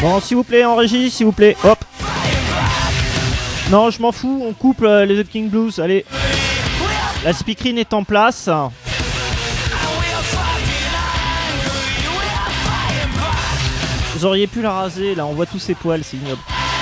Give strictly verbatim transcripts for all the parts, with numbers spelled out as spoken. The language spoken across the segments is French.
Bon, s'il vous plaît, en régie, s'il vous plaît, hop. Non, je m'en fous, on coupe euh, les The King Blues, allez. La speakerine est en place. Vous auriez pu la raser, là, on voit tous ses poils, c'est ignoble.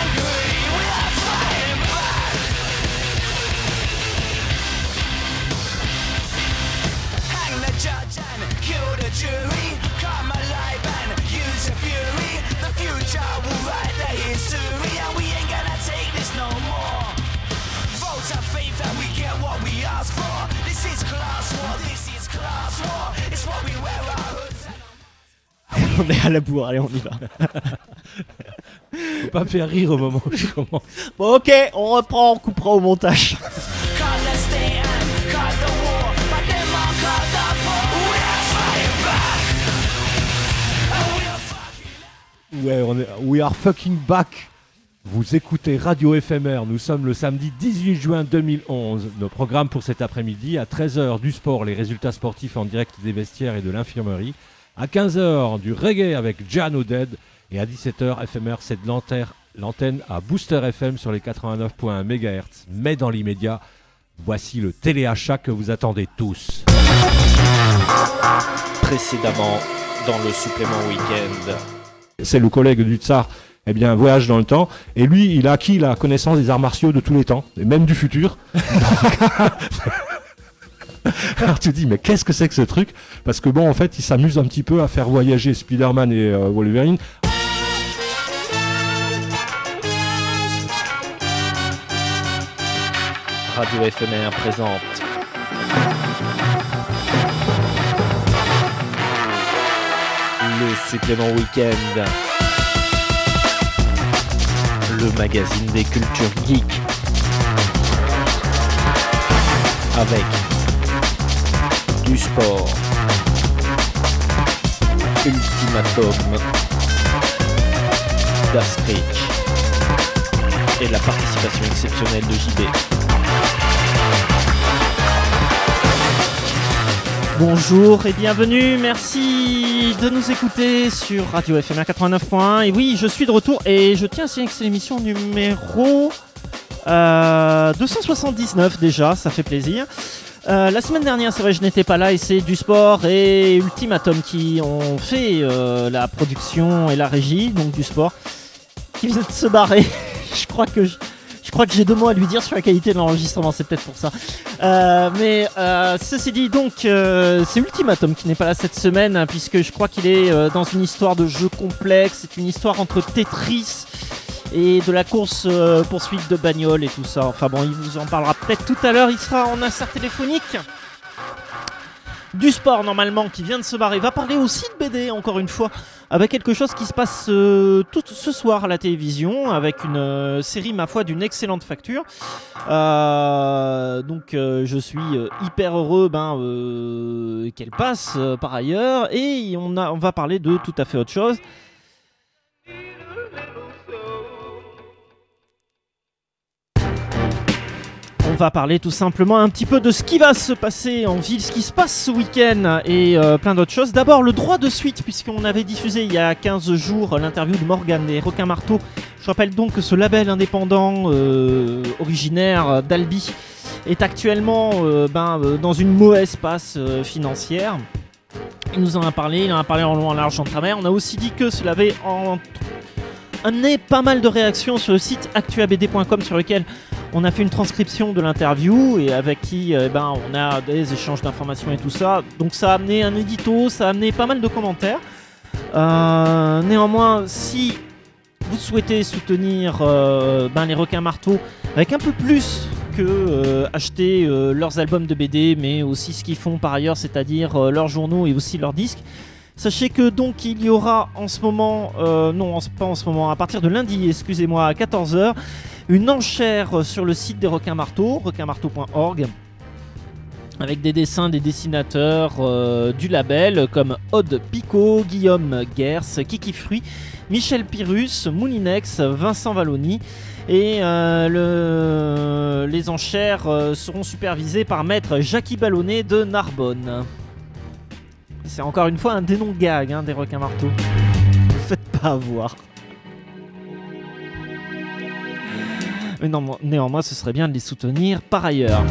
On est à la bourre, allez on y va. Faut pas me faire rire au moment où je commence. Bon ok, on reprend, on coupera au montage. Ouais, on est... We are fucking back. Vous écoutez Radio F M R, nous sommes le samedi dix-huit juin deux mille onze. Nos programmes pour cet après-midi, à treize heures du sport, les résultats sportifs en direct des vestiaires et de l'infirmerie. À quinze heures, du reggae avec Jan O'Dead. Et à dix-sept heures, F M R cède l'antenne à Booster F M sur les quatre-vingt-neuf virgule un mégahertz. Mais dans l'immédiat, voici le téléachat que vous attendez tous. Précédemment, dans le supplément week-end. C'est le collègue du Tsar, eh bien, voyage dans le temps. Et lui, il a acquis la connaissance des arts martiaux de tous les temps, et même du futur. Alors tu te dis, mais qu'est-ce que c'est que ce truc? Parce que bon, en fait, il s'amuse un petit peu à faire voyager Spider-Man et euh, Wolverine. Radio F M R présente le supplément week-end, le magazine des cultures geeks, avec du sport, Ultimatum, d'Astrich et la participation exceptionnelle de J B. Bonjour et bienvenue, merci de nous écouter sur Radio F M R quatre-vingt-neuf point un. Et oui, je suis de retour et je tiens à signaler que c'est l'émission numéro euh, deux cent soixante-dix-neuf déjà, ça fait plaisir. Euh, la semaine dernière, c'est vrai, je n'étais pas là et c'est du sport et Ultimatum qui ont fait euh, la production et la régie, donc du sport, qui vient de se barrer. je crois que je, je crois que j'ai deux mots à lui dire sur la qualité de l'enregistrement, c'est peut-être pour ça. Euh, mais euh, ceci dit, donc euh, c'est Ultimatum qui n'est pas là cette semaine, hein, puisque je crois qu'il est euh, dans une histoire de jeu complexe. C'est une histoire entre Tetris et de la course euh, poursuite de bagnole et tout ça. Enfin bon, il vous en parlera peut-être tout à l'heure. Il sera en insert téléphonique. Du sport normalement qui vient de se barrer. Va parler aussi de B D encore une fois, avec quelque chose qui se passe euh, tout ce soir à la télévision, avec une euh, série ma foi d'une excellente facture. Euh, donc euh, je suis euh, hyper heureux ben, euh, qu'elle passe euh, par ailleurs. Et on, a, on va parler de tout à fait autre chose. On va parler tout simplement un petit peu de ce qui va se passer en ville, ce qui se passe ce week-end et euh, plein d'autres choses. D'abord le droit de suite, puisqu'on avait diffusé il y a quinze jours l'interview de Morgane des Requins Marteaux. Je rappelle donc que ce label indépendant euh, originaire d'Albi est actuellement euh, ben, euh, dans une mauvaise passe euh, financière. Il nous en a parlé, il en a parlé en long, en large, en travers. On a aussi dit que cela avait en... amené pas mal de réactions sur le site actuabd point com, sur lequel on a fait une transcription de l'interview et avec qui eh ben, on a des échanges d'informations et tout ça. Donc ça a amené un édito, ça a amené pas mal de commentaires. Euh, néanmoins, si vous souhaitez soutenir euh, ben, les Requins Marteaux avec un peu plus que euh, acheter euh, leurs albums de B D, mais aussi ce qu'ils font par ailleurs, c'est-à-dire euh, leurs journaux et aussi leurs disques, sachez que donc il y aura en ce moment, euh, non pas en ce moment, à partir de lundi, excusez-moi, à quatorze heures, une enchère sur le site des Requins Marteaux, requins marteaux point org, avec des dessins des dessinateurs euh, du label comme Aude Picot, Guillaume Gers, Kiki Fruit, Michel Pyrrhus, Moulinex, Vincent Valloni. Et euh, le, les enchères euh, seront supervisées par maître Jackie Ballonnet de Narbonne. C'est encore une fois un des noms gag hein, des Requins Marteaux. Ne faites pas avoir. Mais non, néanmoins, ce serait bien de les soutenir par ailleurs.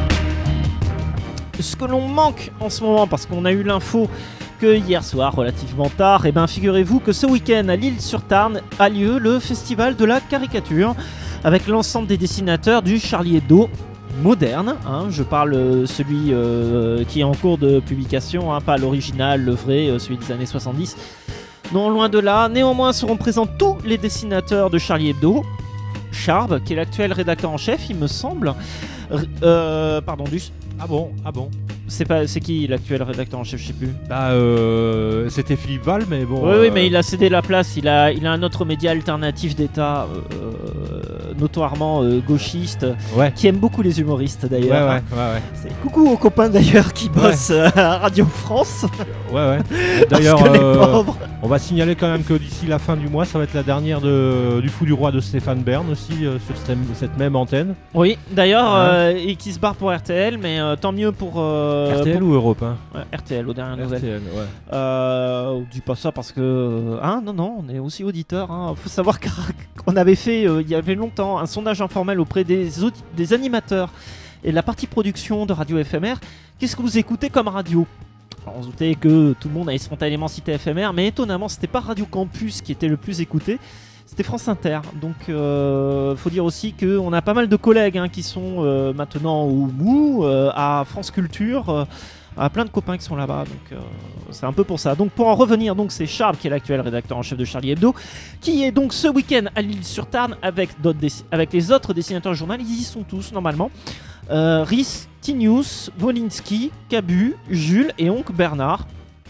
Ce que l'on manque en ce moment, parce qu'on a eu l'info que hier soir, relativement tard, et ben figurez-vous que ce week-end à l'Île-sur-Tarn a lieu le festival de la caricature, avec l'ensemble des dessinateurs du Charlie Hebdo moderne, hein, je parle euh, celui euh, qui est en cours de publication, hein, pas l'original, le vrai, euh, celui des années soixante-dix. Non, loin de là. Néanmoins seront présents tous les dessinateurs de Charlie Hebdo. Charb, qui est l'actuel rédacteur en chef, il me semble. R- euh, pardon, Duss. Ah bon, ah bon. C'est pas, c'est qui l'actuel rédacteur en chef, je sais plus. Bah, euh, c'était Philippe Val, mais bon. Oui, euh... oui, mais il a cédé la place. Il a, il a un autre média alternatif d'État, euh, notoirement euh, gauchiste, ouais. qui aime beaucoup les humoristes d'ailleurs. Ouais, ouais, ouais, ouais. C'est coucou aux copains d'ailleurs qui bossent ouais. à Radio France. Ouais, ouais. D'ailleurs, Parce que les euh, pauvres. on va signaler quand même que d'ici la fin du mois, ça va être la dernière de, du Fou du Roi de Stéphane Bern aussi euh, sur cette, cette même antenne. Oui, d'ailleurs, Ouais. euh, et qui se barre pour R T L, mais euh, tant mieux pour. Euh, R T L pour... ou Europe hein. Ouais, R T L aux dernières nouvelles. R T L, ouais. Euh, on dit pas ça parce que. Hein, non, non, on est aussi auditeur. Hein. Faut savoir qu'on avait fait, euh, il y avait longtemps, un sondage informel auprès des, audi- des animateurs et la partie production de Radio F M R. Qu'est-ce que vous écoutez comme radio ? Alors, on se doutait que tout le monde allait spontanément citer F M R, mais étonnamment, c'était pas Radio Campus qui était le plus écouté. C'était France Inter, donc euh, faut dire aussi qu'on a pas mal de collègues hein, qui sont euh, maintenant au Mou, euh, à France Culture, euh, à plein de copains qui sont là-bas, donc euh, c'est un peu pour ça. Donc pour en revenir, donc c'est Charles qui est l'actuel rédacteur en chef de Charlie Hebdo, qui est donc ce week-end à l'Île-sur-Tarn avec, d'autres dessi- avec les autres dessinateurs du journal, ils y sont tous normalement. Euh, Rhys, Tinius, Wolinski, Cabu, Jules et Oncle Bernard.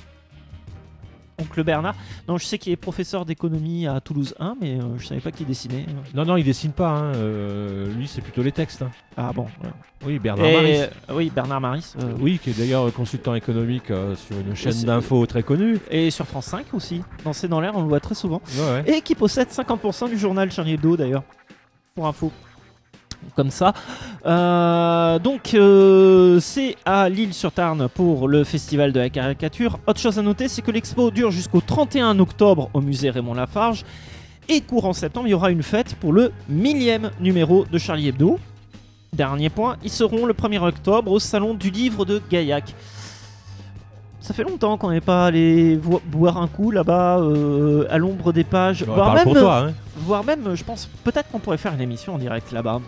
Oncle Bernard. Non, je sais qu'il est professeur d'économie à Toulouse un, mais euh, je savais pas qu'il dessinait. Non, non, il dessine pas. Hein. Euh, lui, c'est plutôt les textes. Hein. Ah bon. Ouais. Oui, Bernard Et, Maris. euh, oui, Bernard Maris. Euh, Oui, qui est d'ailleurs consultant économique euh, sur une chaîne c'est- d'infos très connue. Et sur France cinq aussi. Dans C'est dans l'air, on le voit très souvent. Ouais, ouais. Et qui possède cinquante pour cent du journal Charlie Hebdo d'ailleurs. Pour info. Comme ça. Euh, donc, euh, c'est à l'Île-sur-Tarn pour le festival de la caricature. Autre chose à noter, c'est que l'expo dure jusqu'au trente et un octobre au musée Raymond Lafarge. Et courant septembre, il y aura une fête pour le millième numéro de Charlie Hebdo. Dernier point, ils seront le premier octobre au salon du livre de Gaillac. Ça fait longtemps qu'on n'est pas allé vo- boire un coup là-bas, euh, à l'ombre des pages. Ouais, voire, parle même, pour toi, hein. voire même, je pense, peut-être qu'on pourrait faire une émission en direct là-bas.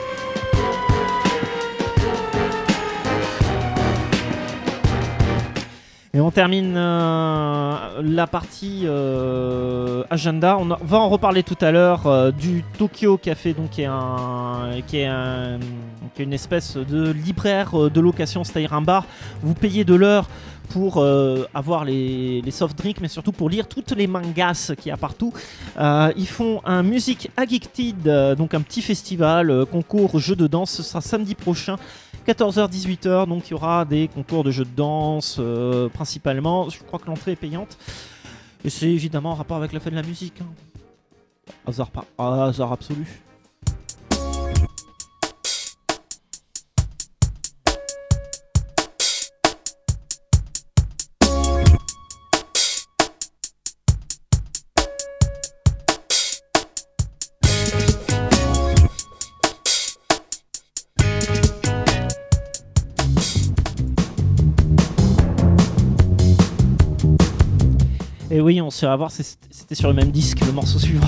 Et on termine euh, la partie euh, agenda. On va en reparler tout à l'heure euh, du Tokyo Café, donc qui est, un, qui, est un, qui est une espèce de libraire de location, c'est-à-dire un bar. Vous payez de l'heure pour euh, avoir les, les soft drinks, mais surtout pour lire toutes les mangas qu'il y a partout. Euh, ils font un Music Addicted, euh, donc un petit festival, euh, concours jeux de danse. Ce sera samedi prochain, quatorze heures dix-huit heures, donc il y aura des concours de jeux de danse euh, principalement. Je crois que l'entrée est payante. Et c'est évidemment en rapport avec la fête de la musique. Hein. Hasard, pas, hasard absolu. Et oui, on sait avoir, c'était sur le même disque, le morceau suivant.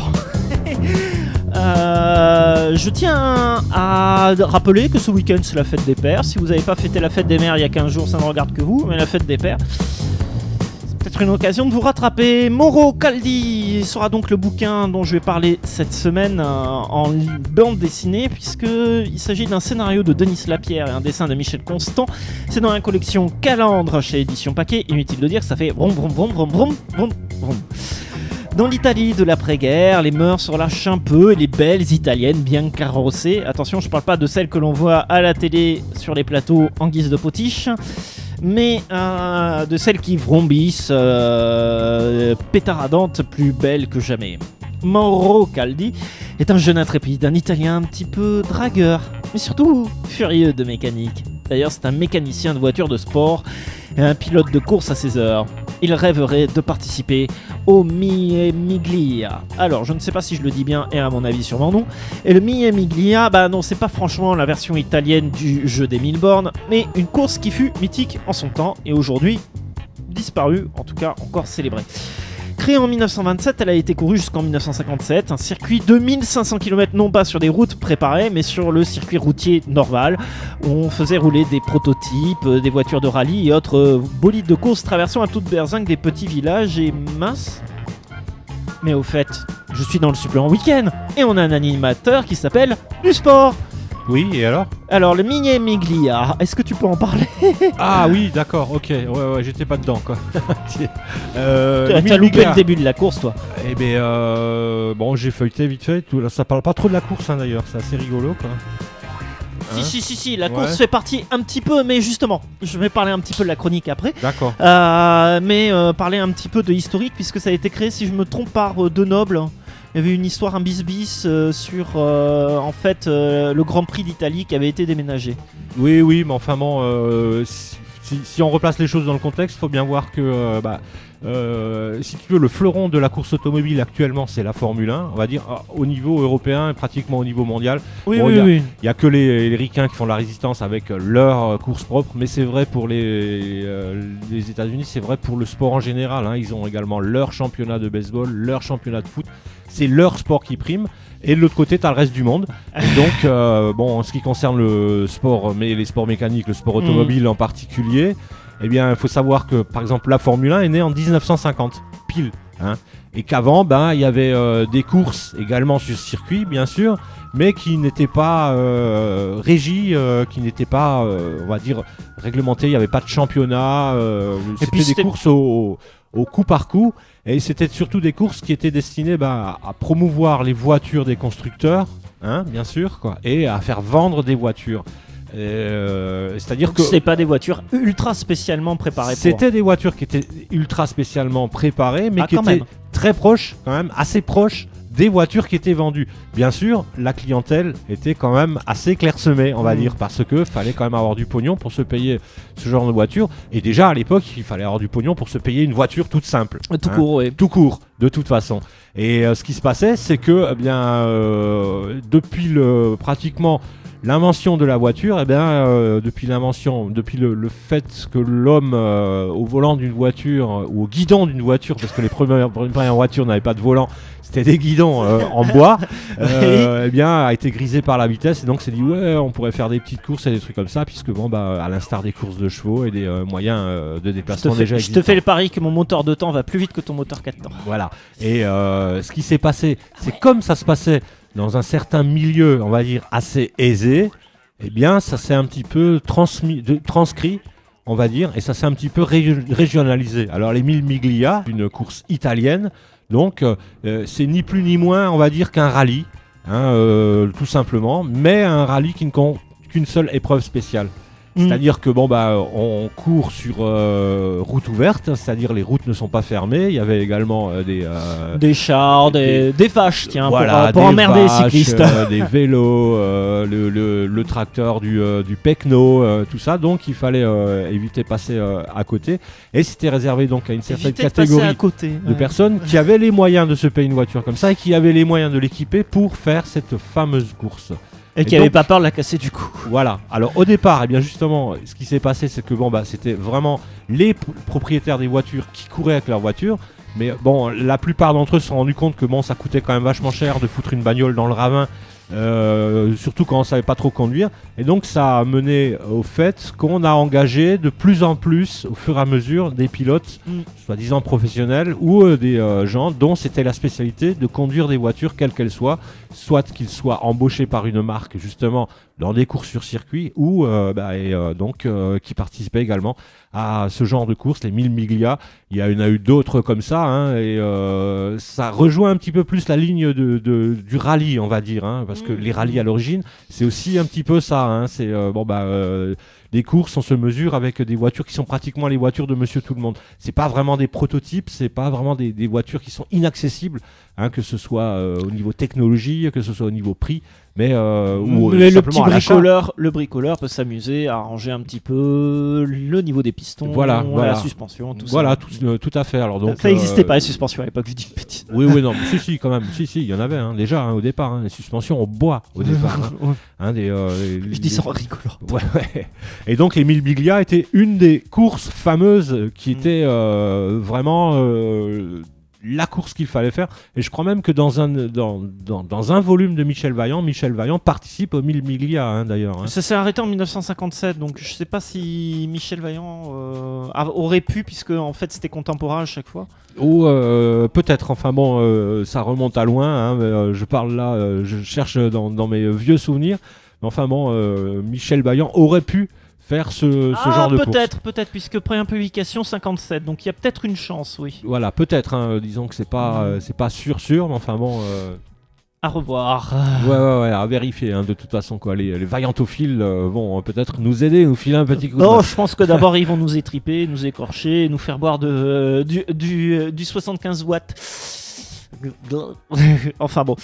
euh, je tiens à rappeler que ce week-end, c'est la fête des pères. Si vous n'avez pas fêté la fête des mères il y a quinze jours, ça ne regarde que vous, mais la fête des pères, c'est peut-être une occasion de vous rattraper. Mauro Caldi sera donc le bouquin dont je vais parler cette semaine euh, en bande dessinée, puisqu'il s'agit d'un scénario de Denis Lapierre et un dessin de Michel Constant. C'est dans la collection Calandre chez Édition Paquet. Inutile de dire que ça fait vroom vroom vroom vroom vroom vroom vroom. Dans l'Italie de l'après-guerre, les mœurs se relâchent un peu et les belles italiennes bien carrossées. Attention, je parle pas de celles que l'on voit à la télé sur les plateaux en guise de potiche, mais euh, de celles qui vrombissent, euh, pétaradantes, plus belles que jamais. Mauro Caldi est un jeune intrépide, un Italien un petit peu dragueur, mais surtout furieux de mécanique. D'ailleurs, c'est un mécanicien de voiture de sport et un pilote de course à ses heures. il rêverait de participer au Mille Miglia. Alors, je ne sais pas si je le dis bien, et à mon avis sûrement non. Et le Mille Miglia, bah non, c'est pas franchement la version italienne du jeu des mille bornes, mais une course qui fut mythique en son temps, et aujourd'hui disparue, en tout cas encore célébrée. Créée en mille neuf cent vingt-sept, elle a été courue jusqu'en mille neuf cent cinquante-sept, un circuit de mille cinq cents kilomètres, non pas sur des routes préparées, mais sur le circuit routier normal, où on faisait rouler des prototypes, des voitures de rallye et autres bolides de course traversant à toute berzingue des petits villages et mince. Mais au fait, je suis dans le supplément week-end, et on a un animateur qui s'appelle Du Sport. Oui, et alors ? Alors, le Mille Miglia, est-ce que tu peux en parler ? Ah oui, d'accord, ok. Ouais, ouais, j'étais pas dedans, quoi. euh, T'as Mille loupé Miglia. le début de la course, toi. Eh bien, euh, bon, j'ai feuilleté vite fait. Tout, là, ça parle pas trop de la course, hein, d'ailleurs. C'est assez rigolo, quoi. Si, Hein si, si, si, la Ouais. course fait partie un petit peu, mais justement, je vais parler un petit peu de la chronique après. D'accord. Euh, mais euh, parler un petit peu de historique, puisque ça a été créé, si je me trompe, par euh, deux nobles. Il y avait une histoire, un bis-bis euh, sur euh, en fait euh, le Grand Prix d'Italie qui avait été déménagé. Oui, oui, mais enfin bon, euh, si, si- si on replace les choses dans le contexte, faut bien voir que, euh, bah, euh, si tu veux, le fleuron de la course automobile actuellement, c'est la Formule un, on va dire, ah, au niveau européen et pratiquement au niveau mondial. Oui, Bon, oui, il y a- oui. Il n'y a que les, les ricains qui font la résistance avec euh, leur euh, course propre, mais c'est vrai pour les, euh, les États-Unis, c'est vrai pour le sport en général, hein. Ils ont également leur championnat de baseball, leur championnat de foot. C'est leur sport qui prime. Et de l'autre côté, tu as le reste du monde. Et donc, euh, bon, en ce qui concerne le sport, mais les sports mécaniques, le sport automobile en particulier, eh bien, il faut savoir que, par exemple, la Formule un est née en dix-neuf cent cinquante, pile. Hein, et qu'avant, ben, il y avait euh, des courses également sur circuit, bien sûr, mais qui n'étaient pas euh, régies, euh, qui n'étaient pas, euh, on va dire, réglementées. Il n'y avait pas de championnat. Euh, c'était puis des c'était- courses au, au coup par coup. Et c'était surtout des courses qui étaient destinées bah, à promouvoir les voitures des constructeurs, hein, bien sûr, quoi, et à faire vendre des voitures. Et, euh, c'est-à-dire que C'est pas des voitures ultra spécialement préparées pour. c'était des voitures qui étaient ultra spécialement préparées, mais Ah, qui quand étaient même. très proches, quand même, assez proches des voitures qui étaient vendues. Bien sûr, la clientèle était quand même assez clairsemée, on va Mmh. dire, parce que fallait quand même avoir du pognon pour se payer ce genre de voiture. Et déjà à l'époque, il fallait avoir du pognon pour se payer une voiture toute simple. Tout hein. court, oui. Tout court, de toute façon. Et euh, ce qui se passait, c'est que, eh bien, euh, depuis le pratiquement l'invention de la voiture, eh bien, euh, depuis l'invention, depuis le, le fait que l'homme euh, au volant d'une voiture euh, ou au guidon d'une voiture, parce que les premières, les premières voitures n'avaient pas de volant, c'était des guidons euh, en bois, euh, eh bien, a été grisé par la vitesse et donc s'est dit ouais, on pourrait faire des petites courses et des trucs comme ça, puisque bon, bah, à l'instar des courses de chevaux et des euh, moyens euh, de Je te, déplacement fais, déjà je te existants. fais le pari que mon moteur de temps va plus vite que ton moteur quatre temps. Voilà. Et euh, ce qui s'est passé, c'est comme ça se passait dans un certain milieu, on va dire, assez aisé, eh bien, ça s'est un petit peu transmis, de- transcrit, on va dire, et ça s'est un petit peu ré- régionalisé. Alors, les Mille Miglia, une course italienne, donc, euh, euh, c'est ni plus ni moins, on va dire, qu'un rallye, hein, euh, tout simplement, mais un rallye qui ne compte qu'une seule épreuve spéciale. Mm. C'est-à-dire que bon bah on court sur euh, route ouverte, c'est-à-dire les routes ne sont pas fermées. Il y avait également euh, des euh, Des chars, des, des vaches, tiens, voilà, pour, euh, pour des emmerder les vaches, cyclistes. euh, des vélos, euh, le, le- le tracteur du, euh, du Pecno, euh, tout ça. Donc il fallait euh, éviter de passer euh, à côté. Et c'était réservé donc à une certaine Évitez de passer catégorie à côté. de ouais. personnes qui avaient les moyens de se payer une voiture comme ça et qui avaient les moyens de l'équiper pour faire cette fameuse course. Et qui Et n'avaient donc- pas peur de la casser du coup. Voilà. Alors au départ, eh bien justement, ce qui s'est passé, c'est que bon bah c'était vraiment les p- propriétaires des voitures qui couraient avec leur voiture. Mais bon, la plupart d'entre eux se sont rendus compte que bon, ça coûtait quand même vachement cher de foutre une bagnole dans le ravin, euh, surtout quand on savait pas trop conduire. Et donc ça a mené au fait qu'on a engagé de plus en plus, au fur et à mesure, des pilotes, Mm. soi-disant professionnels, ou euh, des euh, gens dont c'était la spécialité de conduire des voitures, quelles qu'elles soient, soit qu'ils soient embauchés par une marque justement dans des courses sur circuit, ou euh, bah, et, euh, donc euh, qui participaient également à ce genre de courses, les Mille Miglia. Il y en a eu d'autres comme ça, hein, et euh, ça rejoint un petit peu plus la ligne de, de- du rallye, on va dire, hein, parce que Mm. les rallyes à l'origine, c'est aussi un petit peu ça. Hein, c'est euh, bon bah euh, des courses, on se mesure avec des voitures qui sont pratiquement les voitures de Monsieur Tout-le-Monde. C'est pas vraiment des prototypes, c'est pas vraiment des, des voitures qui sont inaccessibles, hein, que ce soit euh, au niveau technologie, que ce soit au niveau prix, mais, euh, ou, mais le petit simplement à l'achat. bricoleur, le bricoleur peut s'amuser à arranger un petit peu le niveau des pistons, Voilà, voilà. la suspension, tout Voilà, ça. tout, euh, tout à fait. Alors, donc, ça n'existait euh, pas les suspensions à l'époque, je dis une bêtise. Oui, oui, non, mais si, si, quand même. Si, si, il y en avait, hein, déjà, hein, au départ. Hein, les suspensions en bois, au départ. Hein. Hein, des, euh, les, Je dis ça en rigolant. Ouais, ouais. Et donc, les mille Miglia étaient une des courses fameuses qui Mm. était euh, vraiment euh, la course qu'il fallait faire. Et je crois même que dans un, dans, dans, dans un volume de Michel Vaillant, Michel Vaillant participe aux mille Miglia, hein, d'ailleurs. Hein. Ça s'est arrêté en dix-neuf cent cinquante-sept, donc je sais pas si Michel Vaillant euh, a- aurait pu, puisque en fait c'était contemporain à chaque fois. Ou euh, peut-être, enfin bon, euh, ça remonte à loin, hein, mais, euh, je parle là, euh, je cherche dans, dans mes vieux souvenirs, mais enfin bon, euh, Michel Vaillant aurait pu faire ce, ce ah, genre de course. peut-être, peut-être, puisque pré-publication cinquante-sept, donc il y a peut-être une chance, oui. Voilà, peut-être, hein, disons que c'est pas, euh, c'est pas sûr sûr, mais enfin bon... Euh... À revoir. Ouais, ouais, ouais, à vérifier, hein, de toute façon, quoi. Les, les vaillantophiles euh, vont euh, peut-être nous aider, nous filer un petit coup de Non, main. je pense que d'abord ils vont nous étriper, nous écorcher, nous faire boire de, euh, du, du, euh, du soixante-quinze watts. Enfin bon.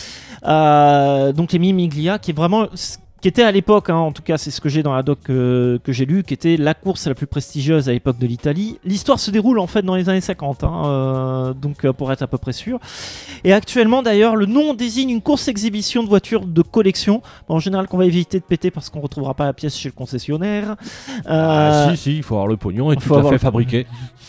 Euh, donc les Mimiglia, qui est vraiment, qui était à l'époque, hein, en tout cas c'est ce que j'ai dans la doc euh, que j'ai lu, qui était la course la plus prestigieuse à l'époque de l'Italie. L'histoire se déroule en fait dans les années cinquante, hein, euh, donc euh, pour être à peu près sûr. Et actuellement d'ailleurs, le nom désigne une course exhibition de voitures de collection. Bon, en général qu'on va éviter de péter parce qu'on retrouvera pas la pièce chez le concessionnaire. Ah, Euh, si, si, il faut avoir le pognon et faut tout à avoir fait le- fabriqué.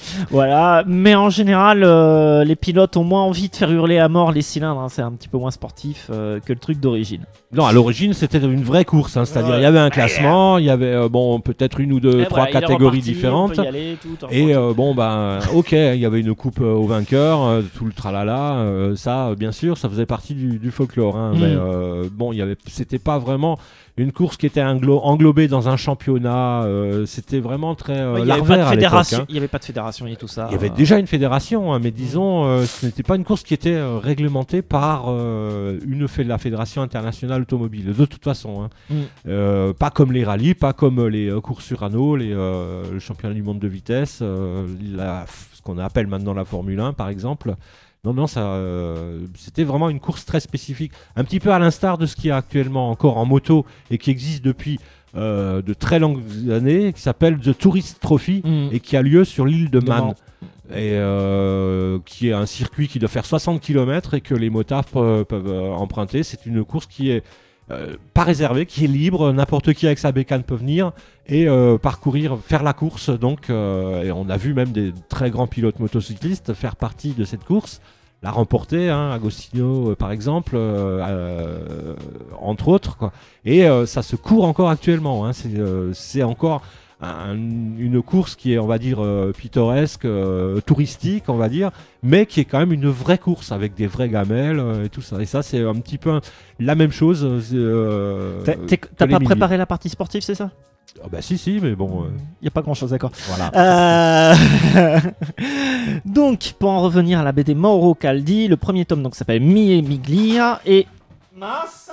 Voilà, mais en général, euh, les pilotes ont moins envie de faire hurler à mort les cylindres, hein, c'est un petit peu moins sportif euh, que le truc d'origine. Non, à l'origine, c'était une vraie course, hein, c'est-à-dire il y avait un classement, il y avait euh, bon, peut-être une ou deux, Et trois voilà, il est catégories reparti, différentes. on peut y aller, tout, Et euh, bon, ben, ok, il y avait une coupe euh, au vainqueur, euh, tout le tralala, euh, ça, euh, bien sûr, ça faisait partie du, du folklore. Hein, Mm. Mais euh, bon, il y avait, c'était pas vraiment une course qui était englo- englobée dans un championnat. euh, c'était vraiment très euh, Ouais, il n'y avait pas larvaire de à l'époque. fédération, Hein. il y avait pas de fédération et tout ça. Il y avait euh. déjà une fédération, hein, mais disons, euh, ce n'était pas une course qui était euh, réglementée par euh, une fé- la Fédération internationale automobile, de toute façon. Hein. Mm. Euh, pas comme les rallyes, pas comme les euh, courses sur anneau, les, euh, le championnat du monde de vitesse, euh, la, ce qu'on appelle maintenant la Formule un, par exemple. Non, non, ça, euh, c'était vraiment une course très spécifique, un petit peu à l'instar de ce qu'il y a actuellement encore en moto et qui existe depuis euh, de très longues années, qui s'appelle The Tourist Trophy Mm. et qui a lieu sur l'île de De Man. Man. Et euh, qui est un circuit qui doit faire soixante kilomètres et que les motards pe- peuvent euh, emprunter. C'est une course qui est euh, pas réservée, qui est libre. N'importe qui avec sa bécane peut venir et euh, parcourir, faire la course. Donc, euh, et on a vu même des très grands pilotes motocyclistes faire partie de cette course, la remporter, hein, Agostino euh, par exemple, euh, euh, entre autres. Quoi. Et euh, ça se court encore actuellement. Hein. C'est, euh, c'est encore un- une course qui est, on va dire, euh, pittoresque, euh, touristique, on va dire, mais qui est quand même une vraie course avec des vraies gamelles euh, et tout ça. Et ça, c'est un petit peu un- la même chose. euh, c'est, euh, T'as t'es- que t'as les pas milliers. préparé la partie sportive, c'est ça? Ah bah si, si, mais bon, euh, Il n'y a pas grand chose, d'accord. voilà. Euh, donc, pour en revenir à la B D Mauro Caldi, le premier tome donc s'appelle Mi e Miglia et. Mince.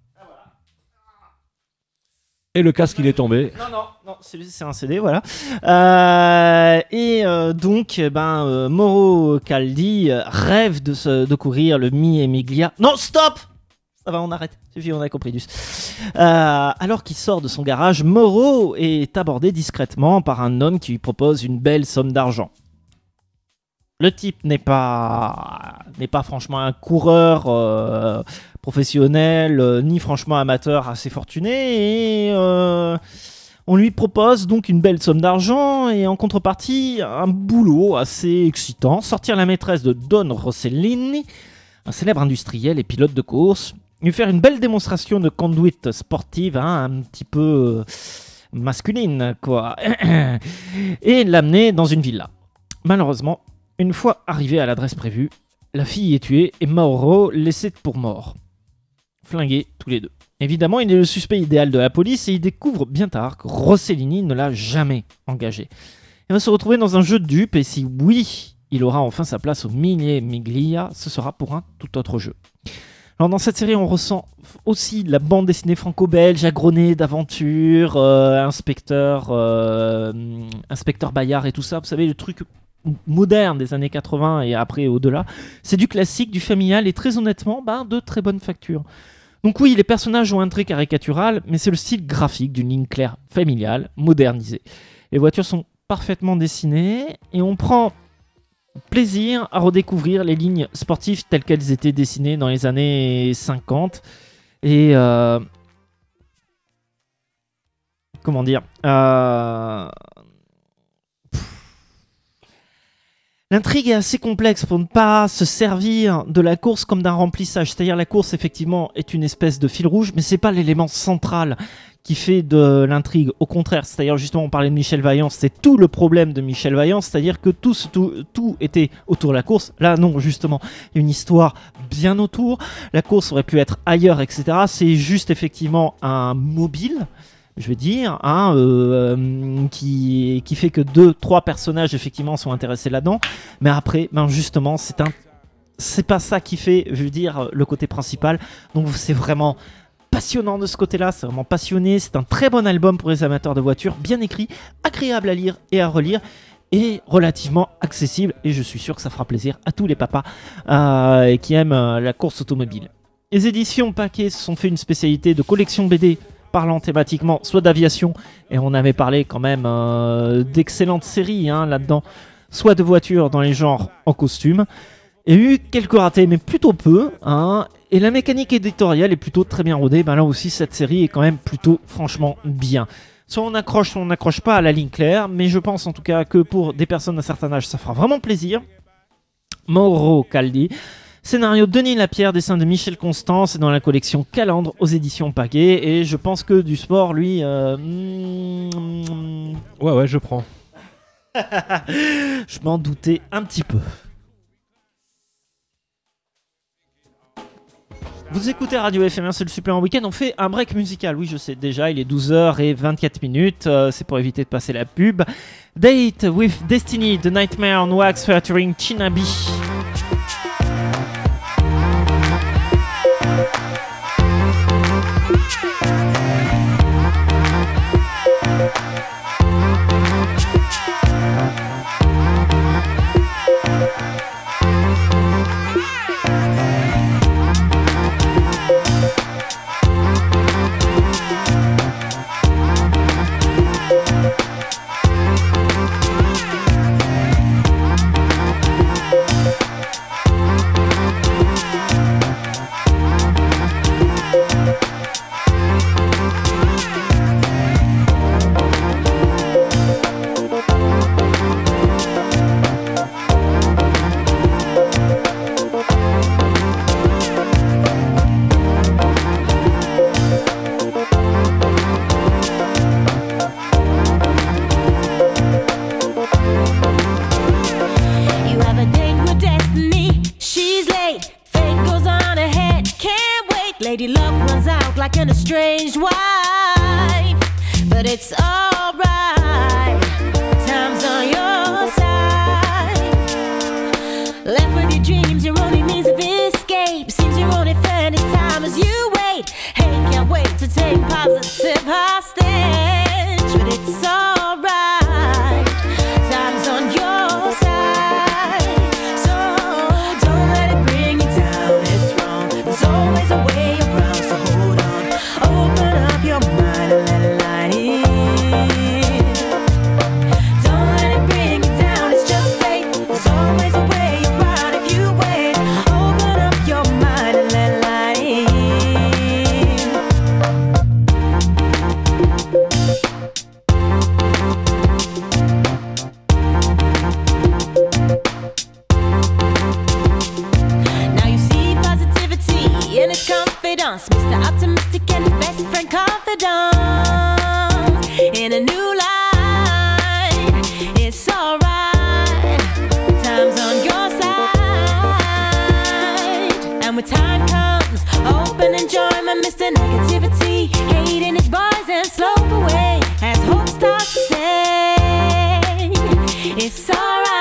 Et le casque, il est tombé. Non, non, non, c'est c'est un C D, voilà. Euh, et euh, donc, eh ben, euh, Mauro Caldi euh, rêve de, se, de courir le Mi e Miglia. Non, stop! Ça va, on arrête. Suffit, on a compris du. Euh, alors qu'il sort de son garage, Mauro est abordé discrètement par un homme qui lui propose une belle somme d'argent. Le type n'est pas, n'est pas franchement un coureur euh, professionnel, euh, ni franchement amateur assez fortuné, et euh, on lui propose donc une belle somme d'argent, et en contrepartie, un boulot assez excitant, sortir la maîtresse de Don Rossellini, un célèbre industriel et pilote de course, lui faire une belle démonstration de conduite sportive, hein, un petit peu euh, masculine, quoi, et l'amener dans une villa. Malheureusement, une fois arrivé à l'adresse prévue, la fille est tuée et Mauro laissé pour mort. Flingués tous les deux. Évidemment, il est le suspect idéal de la police et il découvre bien tard que Rossellini ne l'a jamais engagé. Il va se retrouver dans un jeu de dupes et si oui, il aura enfin sa place au Mille Miglia, ce sera pour un tout autre jeu. Alors dans cette série, on ressent aussi la bande dessinée franco-belge, agronnée d'aventures, euh, inspecteur, euh, inspecteur Bayard et tout ça. Vous savez, le truc moderne des années quatre-vingts et après au-delà. C'est du classique, du familial et très honnêtement, bah, de très bonne facture. Donc oui, les personnages ont un trait caricatural, mais c'est le style graphique d'une ligne claire familiale, modernisée. Les voitures sont parfaitement dessinées et on prend plaisir à redécouvrir les lignes sportives telles qu'elles étaient dessinées dans les années cinquante. Et euh, comment dire euh, L'intrigue est assez complexe pour ne pas se servir de la course comme d'un remplissage. C'est-à-dire la course, effectivement, est une espèce de fil rouge, mais c'est pas l'élément central qui fait de l'intrigue. Au contraire, c'est-à-dire justement, on parlait de Michel Vaillant, c'est tout le problème de Michel Vaillant, c'est-à-dire que tout, tout, tout était autour de la course. Là, non, justement, il y a une histoire bien autour. La course aurait pu être ailleurs, et cetera. C'est juste, effectivement, un mobile, je vais dire, hein, euh, qui, qui fait que deux, trois personnages effectivement sont intéressés là-dedans. Mais après, ben justement, c'est un, c'est pas ça qui fait, je veux dire, le côté principal. Donc c'est vraiment passionnant de ce côté-là, c'est vraiment passionné. C'est un très bon album pour les amateurs de voitures, bien écrit, agréable à lire et à relire. Et relativement accessible. Et je suis sûr que ça fera plaisir à tous les papas euh, qui aiment euh, la course automobile. Les éditions Paquet se sont fait une spécialité de collection B D parlant thématiquement soit d'aviation, et on avait parlé quand même euh, d'excellentes séries hein, là-dedans, soit de voitures dans les genres en costume. Il y a eu quelques ratés, mais plutôt peu, hein, et la mécanique éditoriale est plutôt très bien rodée. Ben là aussi, cette série est quand même plutôt franchement bien. Soit on accroche, soit on n'accroche pas à la ligne claire, mais je pense en tout cas que pour des personnes d'un certain âge, ça fera vraiment plaisir. Mauro Caldi. Scénario Denis Lapierre, dessin de Michel Constant, c'est dans la collection Calandre aux éditions Paquet. Et je pense que du sport, lui... Euh... Ouais, ouais, je prends. Je m'en doutais un petit peu. Vous écoutez Radio F M un, c'est le supplément week-end. On fait un break musical. Oui, je sais déjà, il est douze heures vingt-quatre minutes. Euh, c'est pour éviter de passer la pub. Date with Destiny, The Nightmare on Wax featuring Chinabi.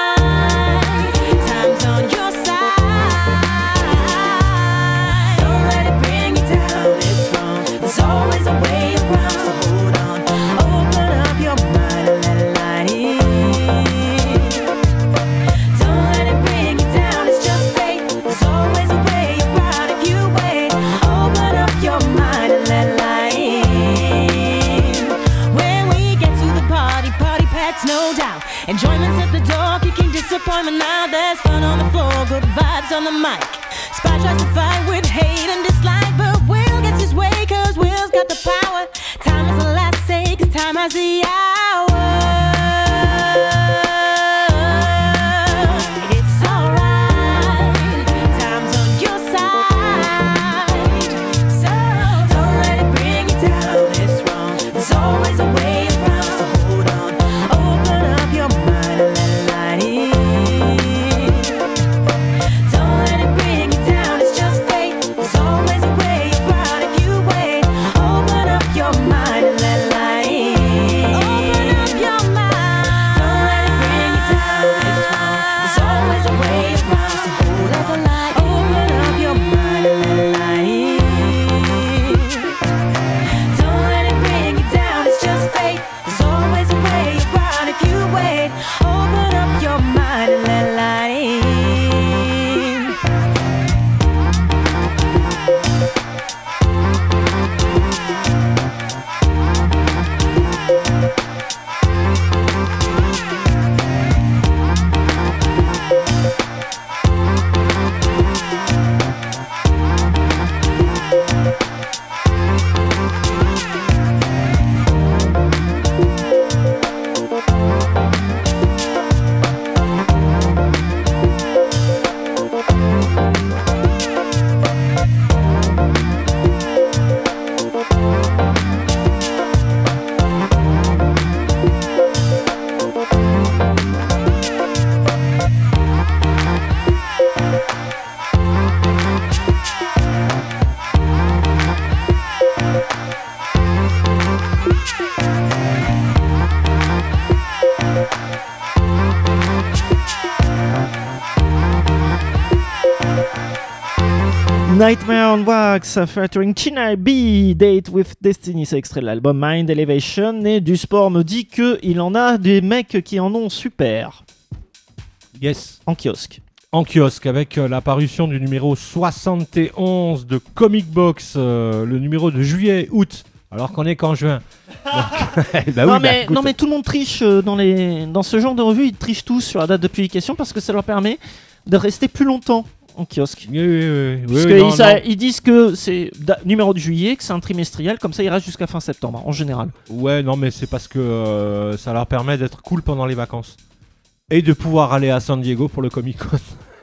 Don't the mic. Spot tries to fight with hate and dislike, but Will gets his way, cause Will's got the power. Time has the last say, cause time has the hour. It's alright, time's on your side. So don't let it bring you down, it's wrong. There's always a way around, so hold on. Open up your mind and let it light in. Don't let it bring you down, it's just fate. There's always a way around if you wait. Open up your mind and let it light in. Open up your mind. Don't let it bring you down, it's wrong. There's always a way around, so hold on. Open up your mind and let it light in. Don't let it bring you down, it's just fate. There's always a way around if you wait. Open up your mind and let it light in. Nightmare on Wax featuring China B, Date with Destiny, c'est extrait de l'album Mind Elevation. Et du sport me dit qu'il en a des mecs qui en ont super. Yes. En kiosque. En kiosque, avec euh, la parution du numéro soixante et onze de Comic Box, euh, le numéro de juillet-août, alors qu'on est qu'en juin. Donc, bah non, oui, mais, bah, non mais tout le monde triche euh, dans, les... dans ce genre de revue, ils trichent tous sur la date de publication parce que ça leur permet de rester plus longtemps en kiosque. Oui, oui, oui. Parce oui, qu'ils non, ça- non. ils disent que c'est da- numéro de juillet, que c'est un trimestriel, comme ça il reste jusqu'à fin septembre en général. Ouais, non, mais c'est parce que euh, ça leur permet d'être cool pendant les vacances. Et de pouvoir aller à San Diego pour le Comic Con.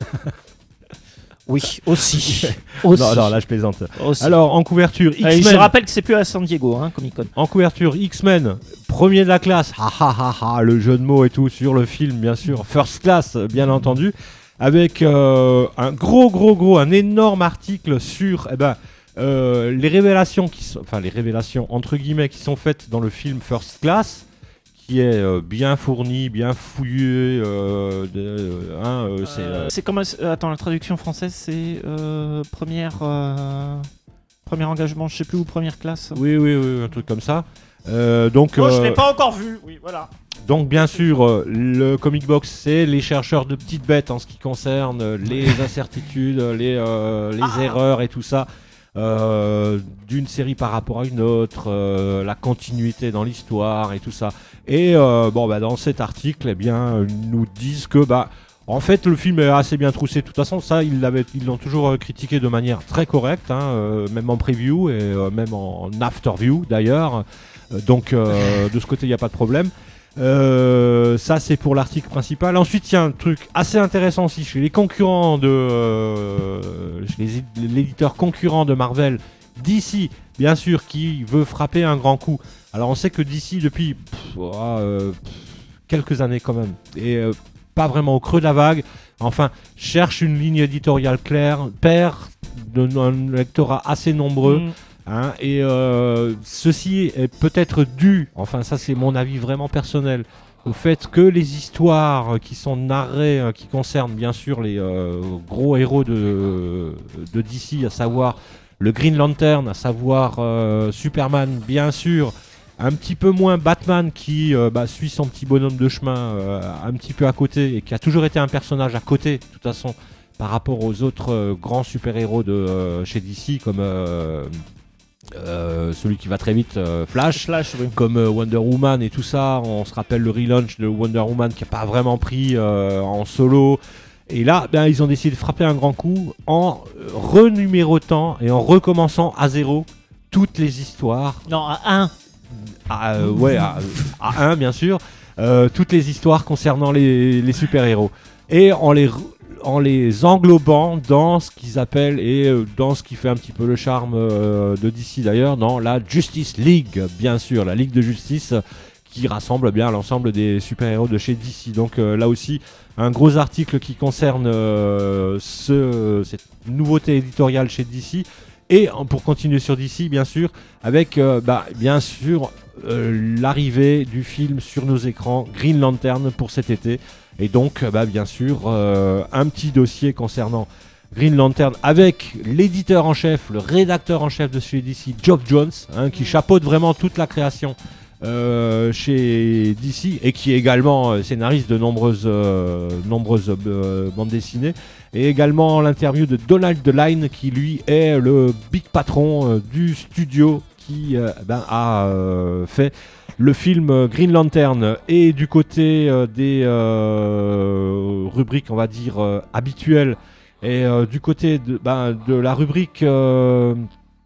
Oui, aussi. aussi. Non, non, là je plaisante. Aussi. Alors, en couverture, Euh, je X-Men. rappelle que c'est plus à San Diego, hein, Comic Con. En couverture, X-Men, premier de la classe, ha ha ha ha, le jeu de mots et tout sur le film, bien sûr, First Class, bien entendu, avec euh, un gros, gros, gros, un énorme article sur eh ben, euh, les révélations, qui sont, enfin les révélations entre guillemets qui sont faites dans le film First Class, qui est euh, bien fourni, bien fouillé, euh, de, euh, hein, euh, c'est... euh, C'est comme. euh, attends, la traduction française, c'est euh, première. euh, premier engagement, je sais plus où, première classe. oui, oui, oui, un truc comme ça. Euh, donc, Moi, je euh, l'ai pas encore vu. Oui, voilà. Donc bien sûr, euh, le Comic Box, c'est les chercheurs de petites bêtes en ce qui concerne euh, les incertitudes, les, euh, les Ah. erreurs et tout ça, euh, d'une série par rapport à une autre, euh, la continuité dans l'histoire et tout ça. Et euh, bon, bah, dans cet article, eh bien, ils nous disent que bah, en fait, le film est assez bien troussé. De toute façon, ça, ils l'avaient, ils l'ont toujours euh, critiqué de manière très correcte, hein, euh, même en preview et euh, même en, en afterview d'ailleurs. Euh, donc euh, de ce côté, il n'y a pas de problème. Euh, ça c'est pour l'article principal. Ensuite il y a un truc assez intéressant aussi chez les concurrents de euh, chez les, l'éditeur concurrent de Marvel, D C bien sûr, qui veut frapper un grand coup. Alors on sait que D C depuis pff, oh, euh, pff, quelques années quand même et euh, pas vraiment au creux de la vague, enfin cherche une ligne éditoriale claire, perd d'un lectorat assez nombreux. Mm. Hein, et euh, ceci est peut-être dû, enfin ça c'est mon avis vraiment personnel, au fait que les histoires qui sont narrées, euh, qui concernent bien sûr les euh, gros héros de, de D C, à savoir le Green Lantern, à savoir euh, Superman bien sûr, un petit peu moins Batman qui euh, bah, suit son petit bonhomme de chemin euh, un petit peu à côté et qui a toujours été un personnage à côté de toute façon par rapport aux autres euh, grands super-héros de euh, chez D C comme... Euh, Euh, celui qui va très vite, euh, Flash, Flash, oui. comme euh, Wonder Woman et tout ça. On se rappelle le relaunch de Wonder Woman qui n'a pas vraiment pris euh, en solo. Et là, ben, ils ont décidé de frapper un grand coup en euh, renumérotant et en recommençant à zéro toutes les histoires. Non, à un. À, euh, ouais, à, à un, bien sûr. Euh, toutes les histoires concernant les, les super-héros. Et en les, en les englobant dans ce qu'ils appellent, et euh, dans ce qui fait un petit peu le charme euh, de D C d'ailleurs, dans la Justice League, bien sûr, la Ligue de Justice, qui rassemble bien l'ensemble des super-héros de chez D C. Donc euh, là aussi, un gros article qui concerne euh, ce, cette nouveauté éditoriale chez D C. Et pour continuer sur D C, bien sûr, avec euh, bah, bien sûr euh, l'arrivée du film sur nos écrans, Green Lantern, pour cet été. Et donc, bah, bien sûr, euh, un petit dossier concernant Green Lantern avec l'éditeur en chef, le rédacteur en chef de chez D C, Geoff Johns, hein, qui chapeaute vraiment toute la création euh, chez D C et qui est également euh, scénariste de nombreuses, euh, nombreuses euh, bandes dessinées. Et également l'interview de Donald DeLine, qui lui est le big patron euh, du studio qui euh, ben, a euh, fait le film Green Lantern. Et du côté euh, des euh, rubriques, on va dire, euh, habituelles, et euh, du côté de, ben, de la rubrique euh,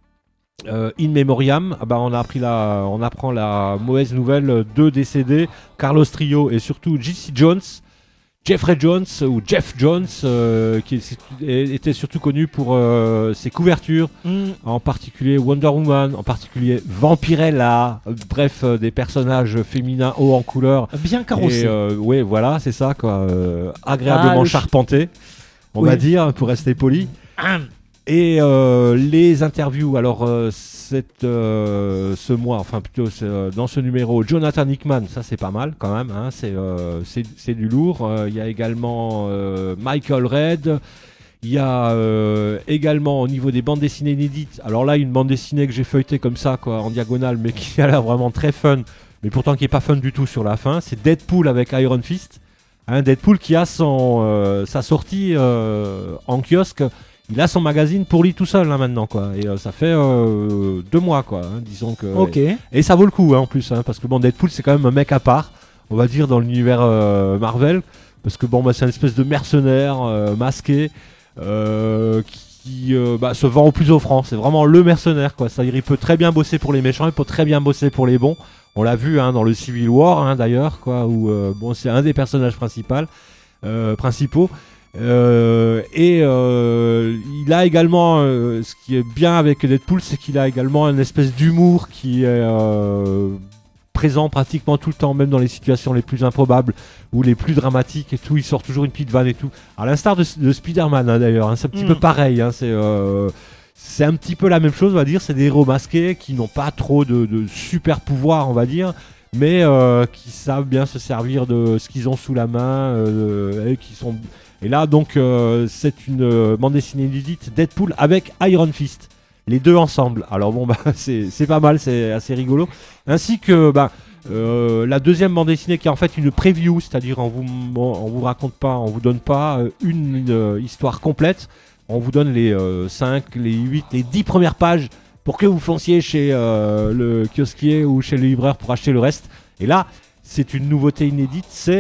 euh, In Memoriam, ben, on, a appris la, on apprend la mauvaise nouvelle, deux décédés, Carlos Trio et surtout J C Jones. Jeffrey Jones, ou Jeff Jones, euh, qui est, était surtout connu pour euh, ses couvertures, mm. en particulier Wonder Woman, en particulier Vampirella, bref, euh, des personnages féminins hauts en couleur. Bien carrossés. Euh, oui, voilà, c'est ça, quoi. Euh, agréablement ah, charpentés, on oui. va dire, pour rester poli. Ah. Et euh, les interviews, alors euh, cette, euh, ce mois, enfin plutôt euh, dans ce numéro, Jonathan Hickman, ça c'est pas mal quand même, hein, c'est, euh, c'est, c'est du lourd. Il euh, y a également euh, Michael Red, il y a euh, également au niveau des bandes dessinées inédites, alors là une bande dessinée que j'ai feuilletée comme ça, quoi, en diagonale, mais qui a l'air vraiment très fun, mais pourtant qui est pas fun du tout sur la fin, c'est Deadpool avec Iron Fist, hein, Deadpool qui a son, euh, sa sortie euh, en kiosque. Il a son magazine pour lui tout seul là maintenant, quoi. Et euh, ça fait euh, deux mois, quoi, hein, disons que. Ok. Et, et ça vaut le coup, hein, en plus, hein, parce que bon, Deadpool c'est quand même un mec à part, on va dire, dans l'univers euh, Marvel, parce que bon, bah, c'est une espèce de mercenaire euh, masqué euh, qui euh, bah, se vend au plus offrant. C'est vraiment le mercenaire, quoi. C'est-à-dire, il peut très bien bosser pour les méchants, il peut très bien bosser pour les bons. On l'a vu, hein, dans le Civil War, hein, d'ailleurs, quoi, où euh, bon, c'est un des personnages principaux, euh, principaux. Euh, et euh, il a également, euh, ce qui est bien avec Deadpool, c'est qu'il a également une espèce d'humour qui est euh, présent pratiquement tout le temps, même dans les situations les plus improbables ou les plus dramatiques et tout. Il sort toujours une petite vanne et tout. À l'instar de, de Spider-Man, hein, d'ailleurs, hein, c'est un petit mmh. peu pareil. Hein, c'est, euh, c'est un petit peu la même chose, on va dire. C'est des héros masqués qui n'ont pas trop de, de super pouvoirs, on va dire, mais euh, qui savent bien se servir de ce qu'ils ont sous la main euh, et qui sont. Et là, donc, euh, c'est une euh, bande dessinée inédite, Deadpool avec Iron Fist. Les deux ensemble. Alors bon, bah, c'est, c'est pas mal, c'est assez rigolo. Ainsi que bah, euh, la deuxième bande dessinée qui est en fait une preview, c'est-à-dire on vous, on vous raconte pas, on vous donne pas euh, une, une euh, histoire complète. On vous donne les euh, cinq, les huit, les dix premières pages pour que vous fonciez chez euh, le kiosquier ou chez le libraire pour acheter le reste. Et là, c'est une nouveauté inédite, c'est...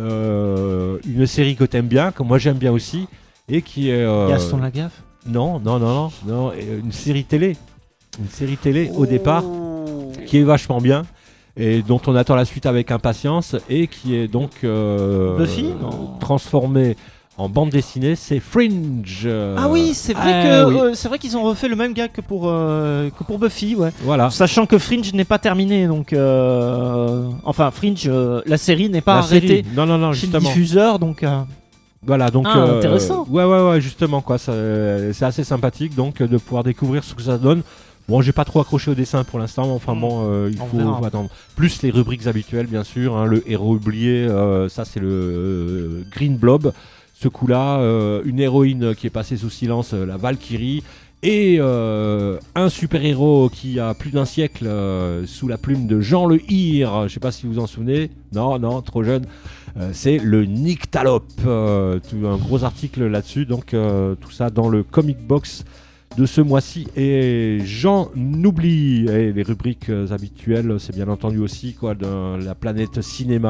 Euh, une série que t'aimes bien, que moi j'aime bien aussi, et qui est. Euh, Gaston Lagaffe ? Non, non, non, non, non, une série télé, une série télé oh. au départ, qui est vachement bien et dont on attend la suite avec impatience et qui est donc euh, Buffy transformée en bande dessinée, c'est Fringe. Ah oui, c'est vrai ah, que oui. euh, c'est vrai qu'ils ont refait le même gag que pour euh, que pour Buffy, ouais. Voilà. Sachant que Fringe n'est pas terminé, donc euh, enfin Fringe, euh, la série n'est pas la arrêtée. Série. Non, non, non, chez justement. le diffuseur, donc. Euh... Voilà, donc. Ah, euh, intéressant. Ouais, ouais, ouais, justement, quoi. Ça, c'est assez sympathique, donc, de pouvoir découvrir ce que ça donne. Bon, j'ai pas trop accroché au dessin pour l'instant, mais enfin bon, euh, il faut, faut attendre. Plus les rubriques habituelles, bien sûr, hein, le héros oublié, euh, ça c'est le euh, Green Blob. Ce coup-là, euh, une héroïne qui est passée sous silence, euh, la Valkyrie, et euh, un super-héros qui a plus d'un siècle euh, sous la plume de Jean Le Hir. Je sais pas si vous vous en souvenez. Non, non, trop jeune. Euh, c'est le Nyctalope. Euh, tout, un gros article là-dessus. Donc euh, tout ça dans le Comic Box de ce mois-ci. Et j'en oublie. Et les rubriques euh, habituelles, c'est bien entendu aussi quoi, de la planète cinéma.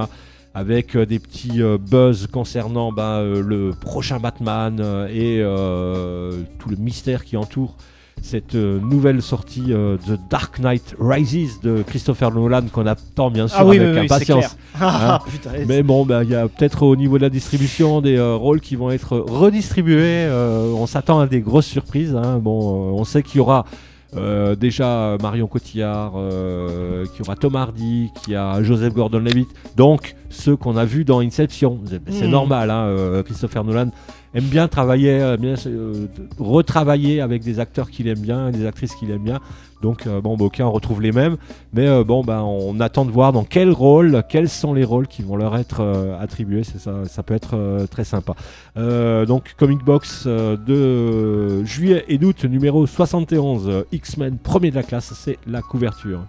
avec euh, des petits euh, buzz concernant bah, euh, le prochain Batman euh, et euh, tout le mystère qui entoure cette euh, nouvelle sortie euh, The Dark Knight Rises de Christopher Nolan qu'on attend bien sûr Ah oui, avec oui, oui, c'est impatience. clair. Ah, Hein. putain, Mais bon, bah, il y a peut-être au niveau de la distribution des euh, rôles qui vont être redistribués. Euh, on s'attend à des grosses surprises. Hein. Bon, euh, on sait qu'il y aura euh, déjà Marion Cotillard, euh, qu'il y aura Tom Hardy, qu'il y a Joseph Gordon-Levitt. Donc, ceux qu'on a vus dans Inception. C'est, c'est Mm. normal, hein, euh, Christopher Nolan aime bien travailler, euh, bien, euh, retravailler avec des acteurs qu'il aime bien, des actrices qu'il aime bien. Donc euh, bon, bah, ok, on retrouve les mêmes, mais euh, bon, bah, on attend de voir dans quel rôle, quels sont les rôles qui vont leur être euh, attribués. C'est ça, ça peut être euh, très sympa. Euh, donc Comic Box euh, de juillet et d'août, numéro soixante et onze, euh, X-Men premier de la classe, c'est la couverture.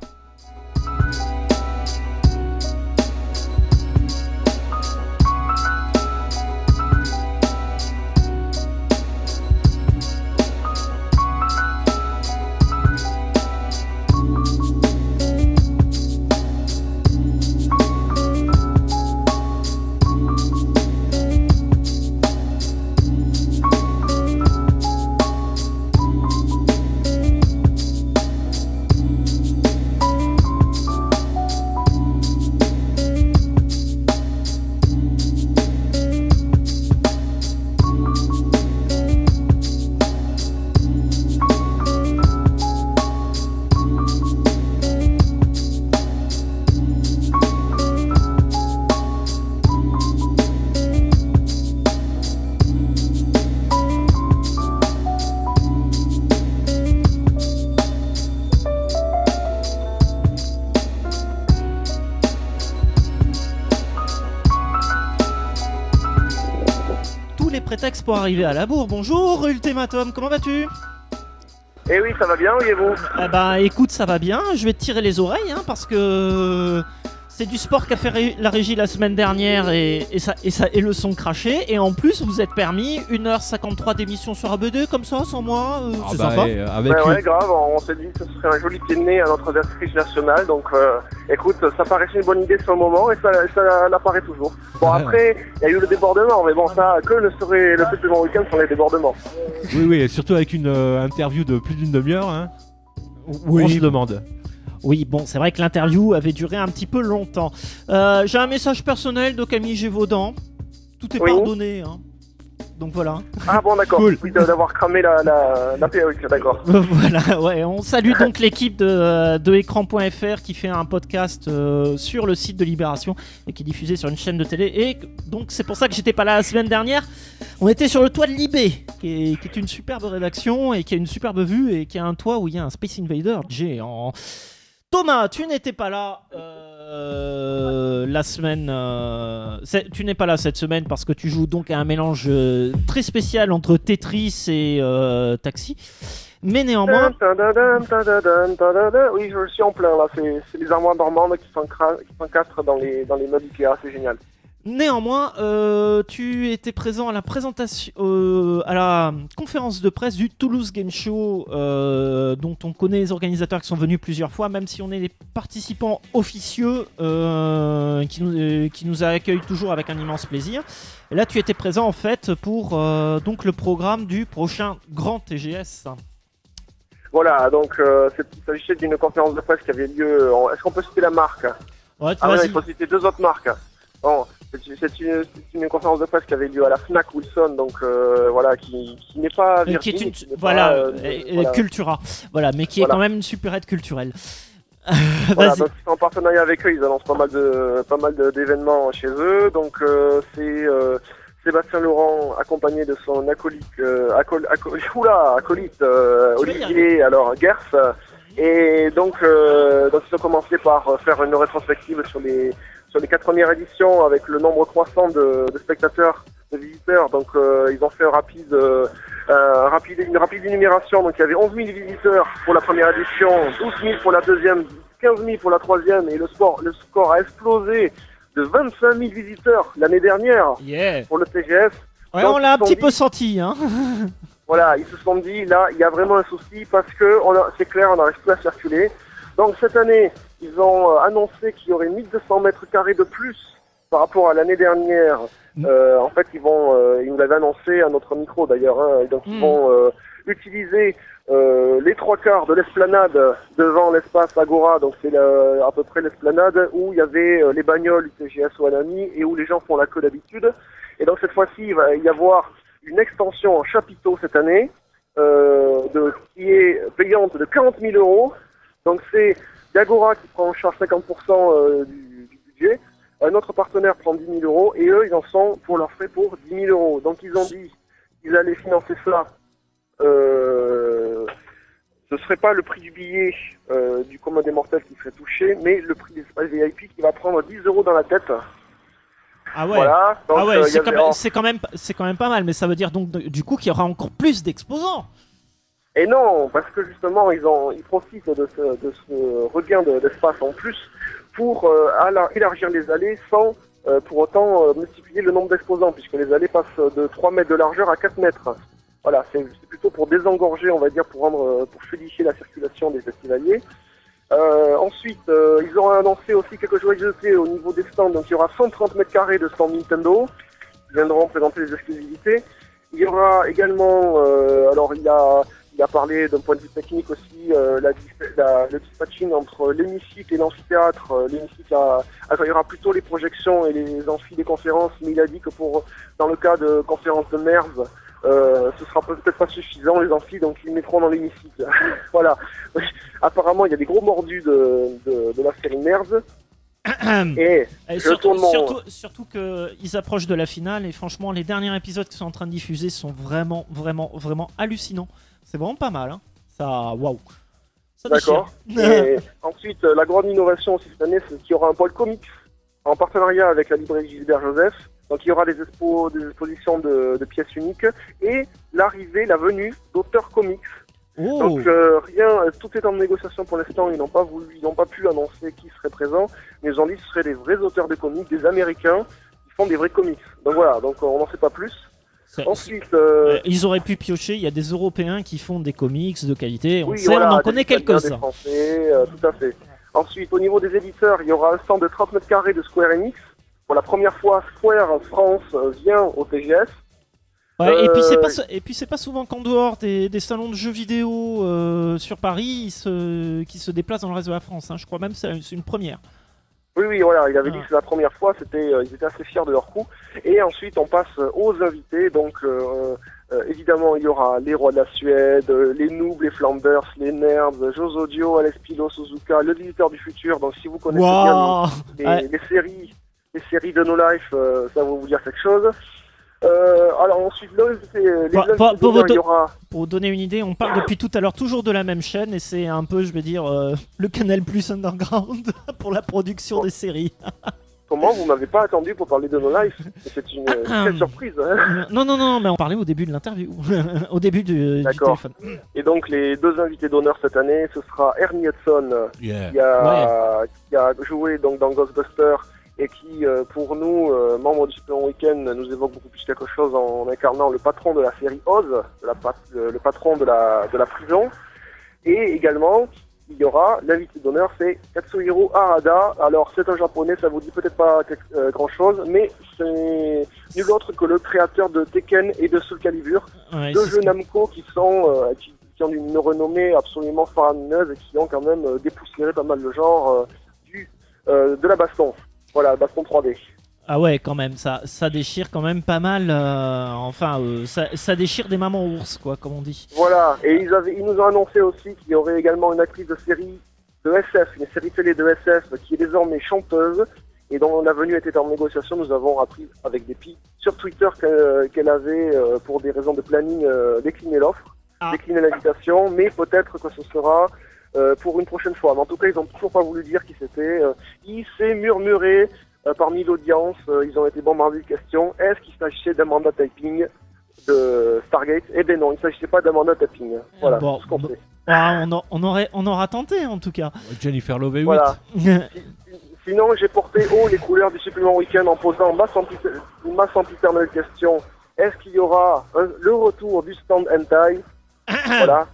les prétextes pour arriver à la bourre. Bonjour Ultimatum, comment vas-tu? Eh oui, ça va bien, oui, et vous? Eh ben écoute, ça va bien, je vais te tirer les oreilles hein, parce que c'est du sport qu'a fait ré- la régie la semaine dernière et, et, ça, et, ça, et le son craché. Et en plus, vous êtes permis une heure cinquante-trois d'émission sur A B deux comme ça, sans moi, euh, Ah c'est bah, sympa. et, euh, avec Ouais, une- ouais, grave, on s'est dit que ce serait un joli pied de nez à notre vertige nationale, donc euh, écoute, ça paraissait une bonne idée sur le moment et ça, ça l'apparaît toujours. Bon, Ouais. après, il y a eu le débordement, mais bon, ça, que ne serait le plus plus long week-end sans les débordements. Oui, oui, et surtout avec une euh, interview de plus d'une demi-heure. Hein. On se demande. Oui, bon, c'est vrai que l'interview avait duré un petit peu longtemps. Euh, j'ai un message personnel de Camille Gévaudan. Tout est Oui. pardonné, hein. Donc voilà. Ah bon, d'accord, Cool. oui, d'avoir cramé la, la, la perruque, d'accord. Voilà, ouais, on salue donc l'équipe de, de écran point F R qui fait un podcast euh, sur le site de Libération et qui est diffusé sur une chaîne de télé. Et donc c'est pour ça que j'étais pas là la semaine dernière. On était sur le toit de Libé, qui est, qui est une superbe rédaction et qui a une superbe vue et qui a un toit où il y a un Space Invader géant. Thomas, tu n'étais pas là euh, la semaine. euh, c'est- tu n'es pas là cette semaine parce que tu joues donc à un mélange euh, très spécial entre Tetris et euh, Taxi. Mais néanmoins, Tadadam, tadadam, tadadam. Oui, je suis en plein là, c'est c'est les armoires normandes qui s'encra- qui s'encastrent dans les, dans les meubles Ikea, c'est génial. néanmoins, euh, tu étais présent à la présentation, euh, à la conférence de presse du Toulouse Game Show, euh, dont on connaît les organisateurs qui sont venus plusieurs fois, même si on est des participants officieux, euh, qui, nous, euh, qui nous accueillent toujours avec un immense plaisir. Et là, tu étais présent en fait pour euh, donc le programme du prochain Grand T G S. Voilà, donc euh, c'est- il s'agissait d'une conférence de presse qui avait lieu. En... Est-ce qu'on peut citer la marque? Ouais, Ah ouais, vas-y. il faut citer deux autres marques. Bon, c'est c'est une, c'est une conférence de presse qui avait lieu à la Fnac Wilson, donc euh, voilà, qui, qui n'est pas Euh, qui est Virgin, une, qui n'est voilà, pas, euh, euh, voilà. Cultura, voilà, mais qui est Voilà. quand même une supérette culturelle. Voilà, Vas-y. donc ils sont en partenariat avec eux, ils annoncent pas mal de pas mal de- d'événements chez eux. Donc euh, c'est euh, Sébastien Laurent accompagné de son acolyte, euh, acol, acol- oula, acolyte euh, Tu vas y Olivier, alors Gers. Et donc, euh, donc ils ont commencé par faire une rétrospective sur les sur les quatre premières éditions avec le nombre croissant de, de spectateurs, de visiteurs. Donc euh, ils ont fait un rapide, euh, un rapide, une rapide énumération. Donc il y avait onze mille visiteurs pour la première édition, douze mille pour la deuxième, quinze mille pour la troisième, et le sport, le score a explosé de vingt-cinq mille visiteurs l'année dernière Yeah. pour le T G S. Ouais, Donc, on l'a un ils se sont petit dit- peu senti, hein. Voilà, ils se sont dit, là, il y a vraiment un souci parce que, on a- c'est clair, on n'arrive plus à circuler. Donc cette année, ils ont euh, annoncé qu'il y aurait mille deux cents mètres carrés de plus par rapport à l'année dernière, Mm. euh, en fait, ils vont, euh, ils nous l'avaient annoncé à notre micro d'ailleurs, hein, donc ils Mm. vont euh, utiliser euh, les trois quarts de l'esplanade devant l'espace Agora, donc c'est la- à peu près l'esplanade où il y avait euh, les bagnoles U T G S Wanami et où les gens font la queue d'habitude. Et donc cette fois-ci, il va y avoir une extension en chapiteau cette année, euh, de, qui est payante de quarante mille euros. Donc c'est Agora qui prend en charge cinquante pour cent euh, du, du budget. Un autre partenaire prend dix mille euros et eux, ils en sont pour leurs frais pour dix mille euros. Donc ils ont dit qu'ils allaient financer ça. Euh, ce serait pas le prix du billet euh, du commun des mortels qui serait touché, mais le prix des espaces V I P qui va prendre dix euros dans la tête. Ah ouais. Voilà. Donc, Ah ouais, euh, il y c'est avait- quand, même- c'est quand même, c'est quand même pas mal, mais ça veut dire donc de- du coup qu'il y aura encore plus d'exposants. Et non, parce que justement, ils, ont, ils profitent de ce, de ce regain de- d'espace en plus pour euh, ala- élargir les allées sans euh, pour autant euh, multiplier le nombre d'exposants, puisque les allées passent de trois mètres de largeur à quatre mètres. Voilà, c'est c'est plutôt pour désengorger, on va dire, pour rendre, euh, pour fluidifier la circulation des festivaliers. Euh, ensuite, euh, ils ont annoncé aussi quelques joyeusetés au niveau des stands. Donc, il y aura cent trente mètres carrés de stands Nintendo qui viendront présenter les exclusivités. Il y aura également, euh, alors il a, il a parlé d'un point de vue technique aussi, euh, la, dis- la- le dispatching entre l'hémicycle et l'amphithéâtre. Euh, L'hémicycle a- accueillera plutôt les projections et les amphis des conférences, mais il a dit que pour, dans le cas de conférences de MERS, euh, ce sera peut-être pas suffisant les amphis, donc ils mettront dans l'hémicycle. Voilà. Apparemment, il y a des gros mordus de, de, de la série MERS. Et Et je surtout, tourne mon- surtout, surtout qu'ils approchent de la finale et franchement, les derniers épisodes qui sont en train de diffuser sont vraiment, vraiment, vraiment hallucinants. C'est vraiment pas mal. Hein. Ça, waouh. Ça D'accord. déchire. Et ensuite, euh, la grande innovation aussi cette année, c'est qu'il y aura un pôle comics en partenariat avec la librairie Gilbert Joseph. Donc il y aura des, expos, des expositions de, de pièces uniques et l'arrivée, la venue d'auteurs comics. Oh. Donc euh, rien, euh, tout est en négociation pour l'instant. Ils n'ont pas voulu, ils n'ont pas pu annoncer qui serait présent, mais ils ont dit que ce seraient des vrais auteurs de comics, des Américains qui font des vrais comics. Donc voilà, donc on n'en sait pas plus. C'est- Ensuite, euh, Euh, ils auraient pu piocher, il y a des Européens qui font des comics de qualité, on oui, sait, voilà, on en des connaît Italiens, des quelques-uns. Français, euh, tout à fait. Ensuite, au niveau des éditeurs, il y aura un stand de trente mètres carrés de Square Enix. Pour la première fois, Square France euh, vient au T G S. Ouais, et, puis c'est Euh, pas, so- et puis c'est pas souvent qu'en dehors des, des salons de jeux vidéo euh, sur Paris ils se, qui se déplacent dans le reste de la France. Hein. Je crois même que c'est c'est une première. Oui, oui, voilà, il avait Ah. dit que c'est la première fois, c'était, euh, ils étaient assez fiers de leur coup. Et ensuite, on passe euh, aux invités. Donc, euh, euh, évidemment, il y aura les rois de la Suède, euh, les Noobs, les Flambers, les Nerds, Joe Audio, Alex Pilo, Suzuka, le visiteur du futur. Donc, si vous connaissez Waouh. bien les, Ouais. les, les séries, les séries de No Life, euh, ça va vous dire quelque chose. Euh, alors ensuite, là, c'est les Pour- invités pour- pour d'honneur, vous il y do- aura. Pour vous donner une idée, on parle depuis tout à l'heure toujours de la même chaîne et c'est un peu, je vais dire, euh, le Canal Plus Underground pour la production des séries. Comment vous m'avez pas attendu pour parler de No Life? C'est une euh, Ah. très surprise. Hein. Non, non, non, mais on parlait au début de l'interview, au début du, du D'accord. téléphone. Et donc les deux invités d'honneur cette année, ce sera Ernie Hudson, Yeah. qui a, qui a joué donc dans Ghostbusters et qui, euh, pour nous, euh, membres du Super Weekend, nous évoque beaucoup plus quelque chose en incarnant le patron de la série Oz, de la pat- le, le patron de la, de la prison. Et également, il y aura l'invité d'honneur, c'est Katsuhiro Harada. Alors c'est un japonais, ça vous dit peut-être pas quelque- euh, grand-chose, mais c'est nul autre que le créateur de Tekken et de Soul Calibur. Ouais, Deux c'est ce jeux qui- Namco qui sont euh, qui, qui ont une renommée absolument faramineuse et qui ont quand même euh, dépoussiéré pas mal le genre euh, du euh, de la baston. Voilà, baston trois D. Ah ouais, quand même, ça, ça déchire quand même pas mal. euh, enfin, euh, ça, ça déchire des mamans ours, quoi, comme on dit. Voilà, et ils, avaient, ils nous ont annoncé aussi qu'il y aurait également une actrice de série de S F, une série télé de S F qui est désormais chanteuse et dont la venue était en négociation. Nous avons appris avec des filles sur Twitter qu'elle qu'elle avait, euh, pour des raisons de planning, euh, décliné l'offre, Ah. décliné l'invitation, mais peut-être que ce sera euh, pour une prochaine fois. Mais en tout cas, ils n'ont toujours pas voulu dire qui c'était. Euh, il s'est murmuré euh, parmi l'audience, euh, ils ont été bombardés de questions. Est-ce qu'il s'agissait d'Amanda Typing de Stargate? Eh bien non, il ne s'agissait pas d'Amanda Typing. Voilà, Bon, tout ce qu'on bon. sait. Ah, on, a- on aurait, on aura tenté en tout cas. Jennifer Love Hewitt. Voilà. Sinon, j'ai porté haut les couleurs du supplément week-end en posant ma sempiter- ma sempiternelle question. Est-ce qu'il y aura un- le retour du stand hentai? Voilà.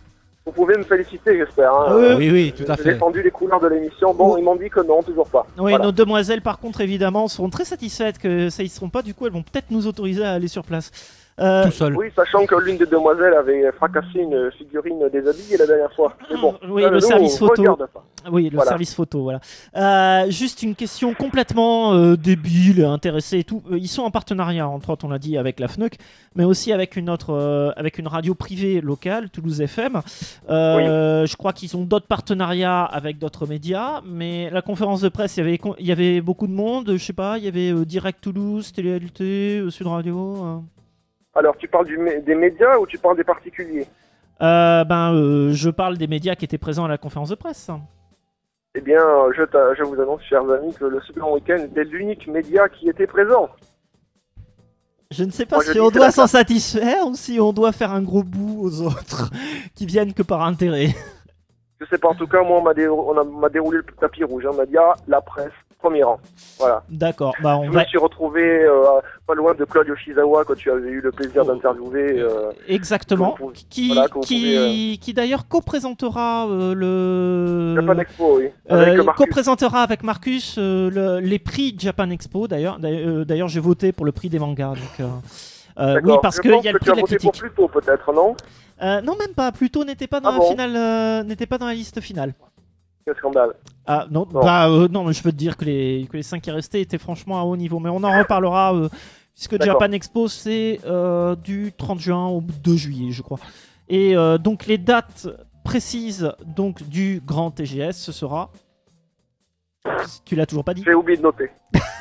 vous pouvez me féliciter, j'espère. Hein. Oui, Oui, oui, tout à J'ai fait. défendu les couleurs de l'émission. Bon, Oui. ils m'ont dit que non, toujours pas. Oui, Voilà. nos demoiselles, par contre, évidemment, seront très satisfaites que ça y seront pas. Du coup, elles vont peut-être nous autoriser à aller sur place. Euh, Tout seul. Oui, sachant que l'une des demoiselles avait fracassé une figurine déshabillée la dernière fois. Mais bon, Oui, ça, le nous, service on photo. regarde pas. Oui, le Voilà. service photo, voilà. Euh, juste une question complètement euh, débile, intéressée et tout. Euh, Ils sont en partenariat, entre autres, on l'a dit, avec la F N E C, mais aussi avec une autre, euh, avec une radio privée locale, Toulouse F M. Euh, Je crois qu'ils ont d'autres partenariats avec d'autres médias, mais la conférence de presse, il y avait, il y avait beaucoup de monde. Je sais pas, il y avait euh, Direct Toulouse, Télé L T, euh, Sud Radio. euh. Alors, tu parles du mé- des médias ou tu parles des particuliers? Euh, ben, euh, je parle des médias qui étaient présents à la conférence de presse. Eh bien, je, t'a- je vous annonce, chers amis, que le Super Week-end était l'unique média qui était présent. Je ne sais pas Moi, je si dis on c'est doit la s'en satisfaire ou si on doit faire un gros bout aux autres qui viennent que par intérêt. Je sais pas, en tout cas, moi, on m'a, dé- on a- m'a déroulé le tapis rouge. On m'a dit, ah, la presse, premier rang. Voilà. D'accord, bah on Je va me suis retrouvé euh, pas loin de Claude Yoshizawa, que tu avais eu le plaisir d'interviewer. euh, exactement. que vous pouvez- Qui, voilà, que vous qui, pouvez, qui d'ailleurs co-présentera euh, le Japan Expo, oui. euh, Avec Marcus. co-présentera avec Marcus euh, le- les prix Japan Expo. D'ailleurs, d'ailleurs, euh, d'ailleurs, j'ai voté pour le prix des mangas. Donc, euh, euh, oui, D'accord. parce Je qu'il pense y a le que tu prix as de la voté pour critique. plus tôt, peut-être, non? Euh, non, même pas. Pluto n'était pas dans Ah la bon finale, euh, n'était pas dans la liste finale. Quel scandale. Ah non, Non. bah euh, non, mais je peux te dire que les, que les cinq qui restaient étaient franchement à haut niveau. Mais on en reparlera, euh, puisque D'accord. Japan Expo, c'est euh, du trente juin au deux juillet, je crois. Et euh, donc les dates précises donc, du grand T G S, ce sera... Tu l'as toujours pas dit? J'ai oublié de noter.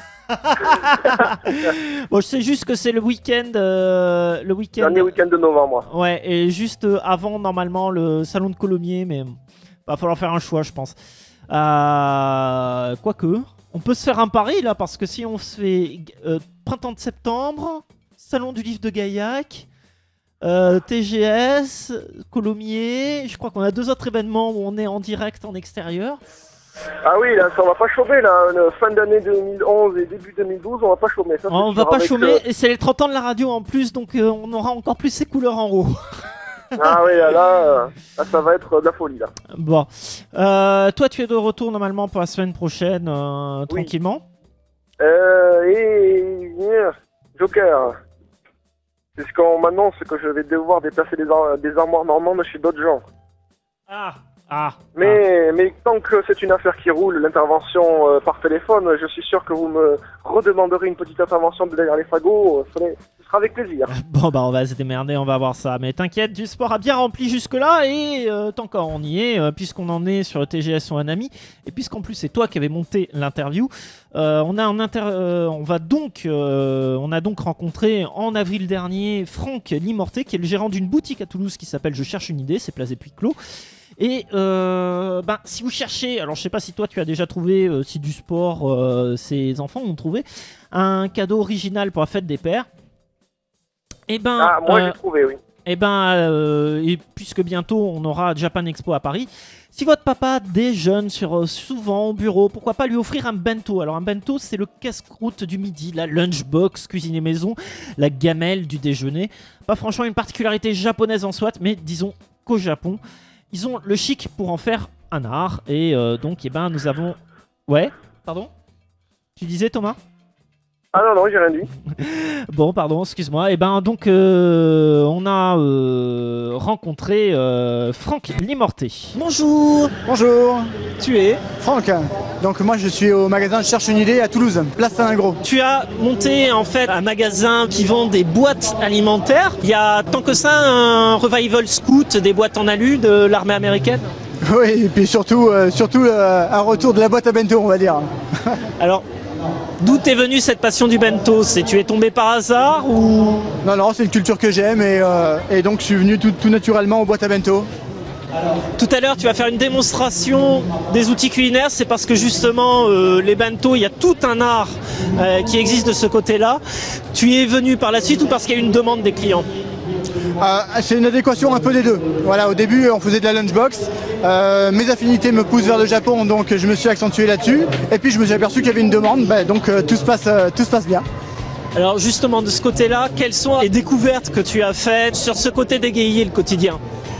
Bon, je sais juste que c'est le week-end... euh, le week-end... Dernier week-end de novembre. Ouais, et juste euh, avant, normalement, le salon de Colomiers, mais va falloir faire un choix, je pense. Euh, quoique, on peut se faire un pari, là, parce que si on se fait euh, printemps de septembre, salon du livre de Gaillac, euh, T G S, Colomiers, je crois qu'on a deux autres événements où on est en direct en extérieur. Ah oui, là, ça on va pas chômer, là. euh, Fin d'année deux mille onze et début deux mille douze, on va pas chômer. Ça, c'est On va sûr, pas avec, chômer, euh, et c'est les trente ans de la radio en plus, donc euh, on aura encore plus ces couleurs en haut. Ah oui, là, là, euh, là, ça va être de la folie, là. Bon, Euh, toi tu es de retour normalement pour la semaine prochaine, euh, Oui. tranquillement. Euh, et... euh, Joker. Puisqu'on m'annonce que je vais devoir déplacer des, ar- des armoires normandes chez d'autres gens. Ah, ah. Mais, mais tant que c'est une affaire qui roule, l'intervention euh, par téléphone, je suis sûr que vous me redemanderez une petite intervention de derrière les fagots. Ce serait- ce sera avec plaisir. ah. Bon bah on va se démerder, on va voir ça. Mais t'inquiète, du sport a bien rempli jusque-là et euh, tant qu'on y est, euh, puisqu'on en est sur le T G S ou un ami, et puisqu'en plus c'est toi qui avais monté l'interview, euh, on a un inter, euh, on va donc, euh, on a donc rencontré en avril dernier Franck Limorté, qui est le gérant d'une boutique à Toulouse qui s'appelle Je cherche une idée, c'est Place des Puits-Clos. Et euh, ben, si vous cherchez, alors je sais pas si toi tu as déjà trouvé, euh, si du sport, euh, ces enfants ont trouvé un cadeau original pour la fête des pères. Et ben, Ah, moi euh, j'ai trouvé, oui. et ben, euh, et puisque bientôt on aura Japan Expo à Paris, si votre papa déjeune sur, euh, souvent au bureau, pourquoi pas lui offrir un bento. Alors un bento, c'est le casse-croûte du midi, la lunchbox cuisinée maison, la gamelle du déjeuner. Pas franchement une particularité japonaise en soi, mais disons qu'au Japon, ils ont le chic pour en faire un art. Et euh, donc, eh ben, nous avons... Ouais, pardon? Tu disais, Thomas? Ah non, non, j'ai rien dit. Bon, pardon, excuse-moi. Et ben, donc, euh, on a euh, rencontré euh, Franck Limorté. Bonjour. Bonjour. Tu es Franck. Donc moi je suis au magasin Je cherche une idée à Toulouse, place Saint-Gros. Tu as monté en fait un magasin qui vend des boîtes alimentaires. Il y a tant que ça un revival scout des boîtes en alu de l'armée américaine. Oui, et puis surtout, euh, surtout euh, un retour de la boîte à bento, on va dire. Alors, d'où t'es venue cette passion du bento? C'est tu es tombé par hasard ou... Non, non, c'est une culture que j'aime et, euh, et donc je suis venu tout, tout naturellement aux boîtes à bento. Tout à l'heure, tu vas faire une démonstration des outils culinaires. C'est parce que justement, euh, les bento, il y a tout un art euh, qui existe de ce côté-là. Tu es venu par la suite ou parce qu'il y a une demande des clients? Euh, c'est une adéquation un peu des deux. Voilà, au début on faisait de la lunchbox. Euh, mes affinités me poussent vers le Japon, donc je me suis accentué là-dessus. Et puis je me suis aperçu qu'il y avait une demande, bah, donc euh, tout se passe, euh, tout se passe bien. Alors justement, de ce côté-là, quelles sont les découvertes que tu as faites sur ce côté d'égayer le quotidien?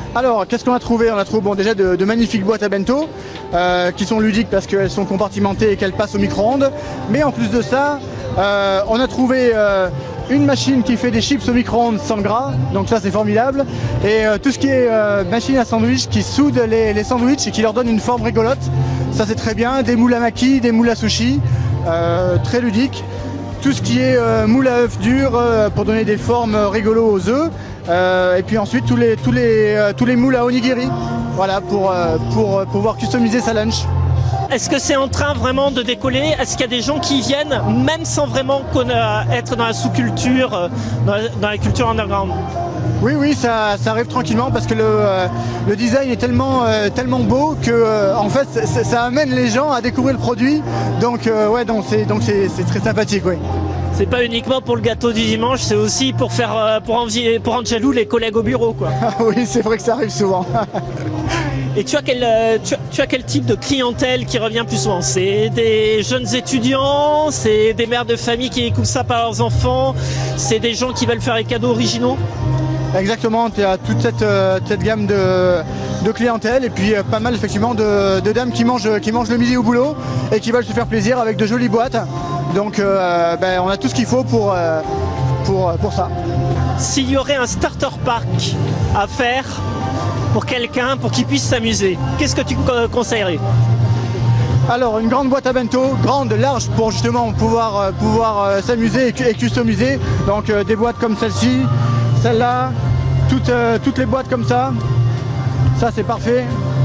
Alors, qu'est-ce qu'on a trouvé? On a trouvé bon, déjà de, de magnifiques boîtes à bento euh, qui sont ludiques parce qu'elles sont compartimentées et qu'elles passent au micro-ondes. Mais en plus de ça, euh, on a trouvé euh, une machine qui fait des chips au micro-ondes sans gras. Donc ça, c'est formidable. Et euh, tout ce qui est euh, machine à sandwich qui soude les, les sandwichs et qui leur donne une forme rigolote. Ça, c'est très bien. Des moules à maki, des moules à sushi. Euh, très ludique. Tout ce qui est euh, moule à œufs durs euh, pour donner des formes euh, rigolos aux œufs. Euh, et puis ensuite tous les, tous les, euh, tous les moules à onigiri, voilà, pour, euh, pour euh, pouvoir customiser sa lunch. Est-ce que c'est en train vraiment de décoller? Est-ce qu'il y a des gens qui viennent, même sans vraiment conna- être dans la sous-culture, euh, dans, la, dans la culture underground? Oui, oui, ça, ça arrive tranquillement parce que le, euh, le design est tellement, euh, tellement beau que euh, en fait, ça, ça amène les gens à découvrir le produit. Donc, euh, ouais, donc c'est, donc c'est, c'est très sympathique, oui. C'est pas uniquement pour le gâteau du dimanche, c'est aussi pour faire, euh, pour, envier, pour rendre jaloux les collègues au bureau, quoi. Oui, c'est vrai que ça arrive souvent. Et tu as, quel, euh, tu, as, tu as quel type de clientèle qui revient plus souvent? C'est des jeunes étudiants, c'est des mères de famille qui découvrent ça par leurs enfants, c'est des gens qui veulent faire des cadeaux originaux? Exactement, tu as toute cette, euh, cette gamme de, de clientèle et puis euh, pas mal effectivement de, de dames qui mangent, qui mangent le midi au boulot et qui veulent se faire plaisir avec de jolies boîtes. Donc euh, ben, on a tout ce qu'il faut pour, euh, pour, pour ça. S'il y aurait un starter pack à faire pour quelqu'un, pour qu'il puisse s'amuser, qu'est-ce que tu co- conseillerais? Alors une grande boîte à bento, grande, large pour justement pouvoir, euh, pouvoir euh, s'amuser et, cu- et customiser. Donc euh, des boîtes comme celle-ci, celle-là, toutes, euh, toutes les boîtes comme ça. Ça c'est parfait.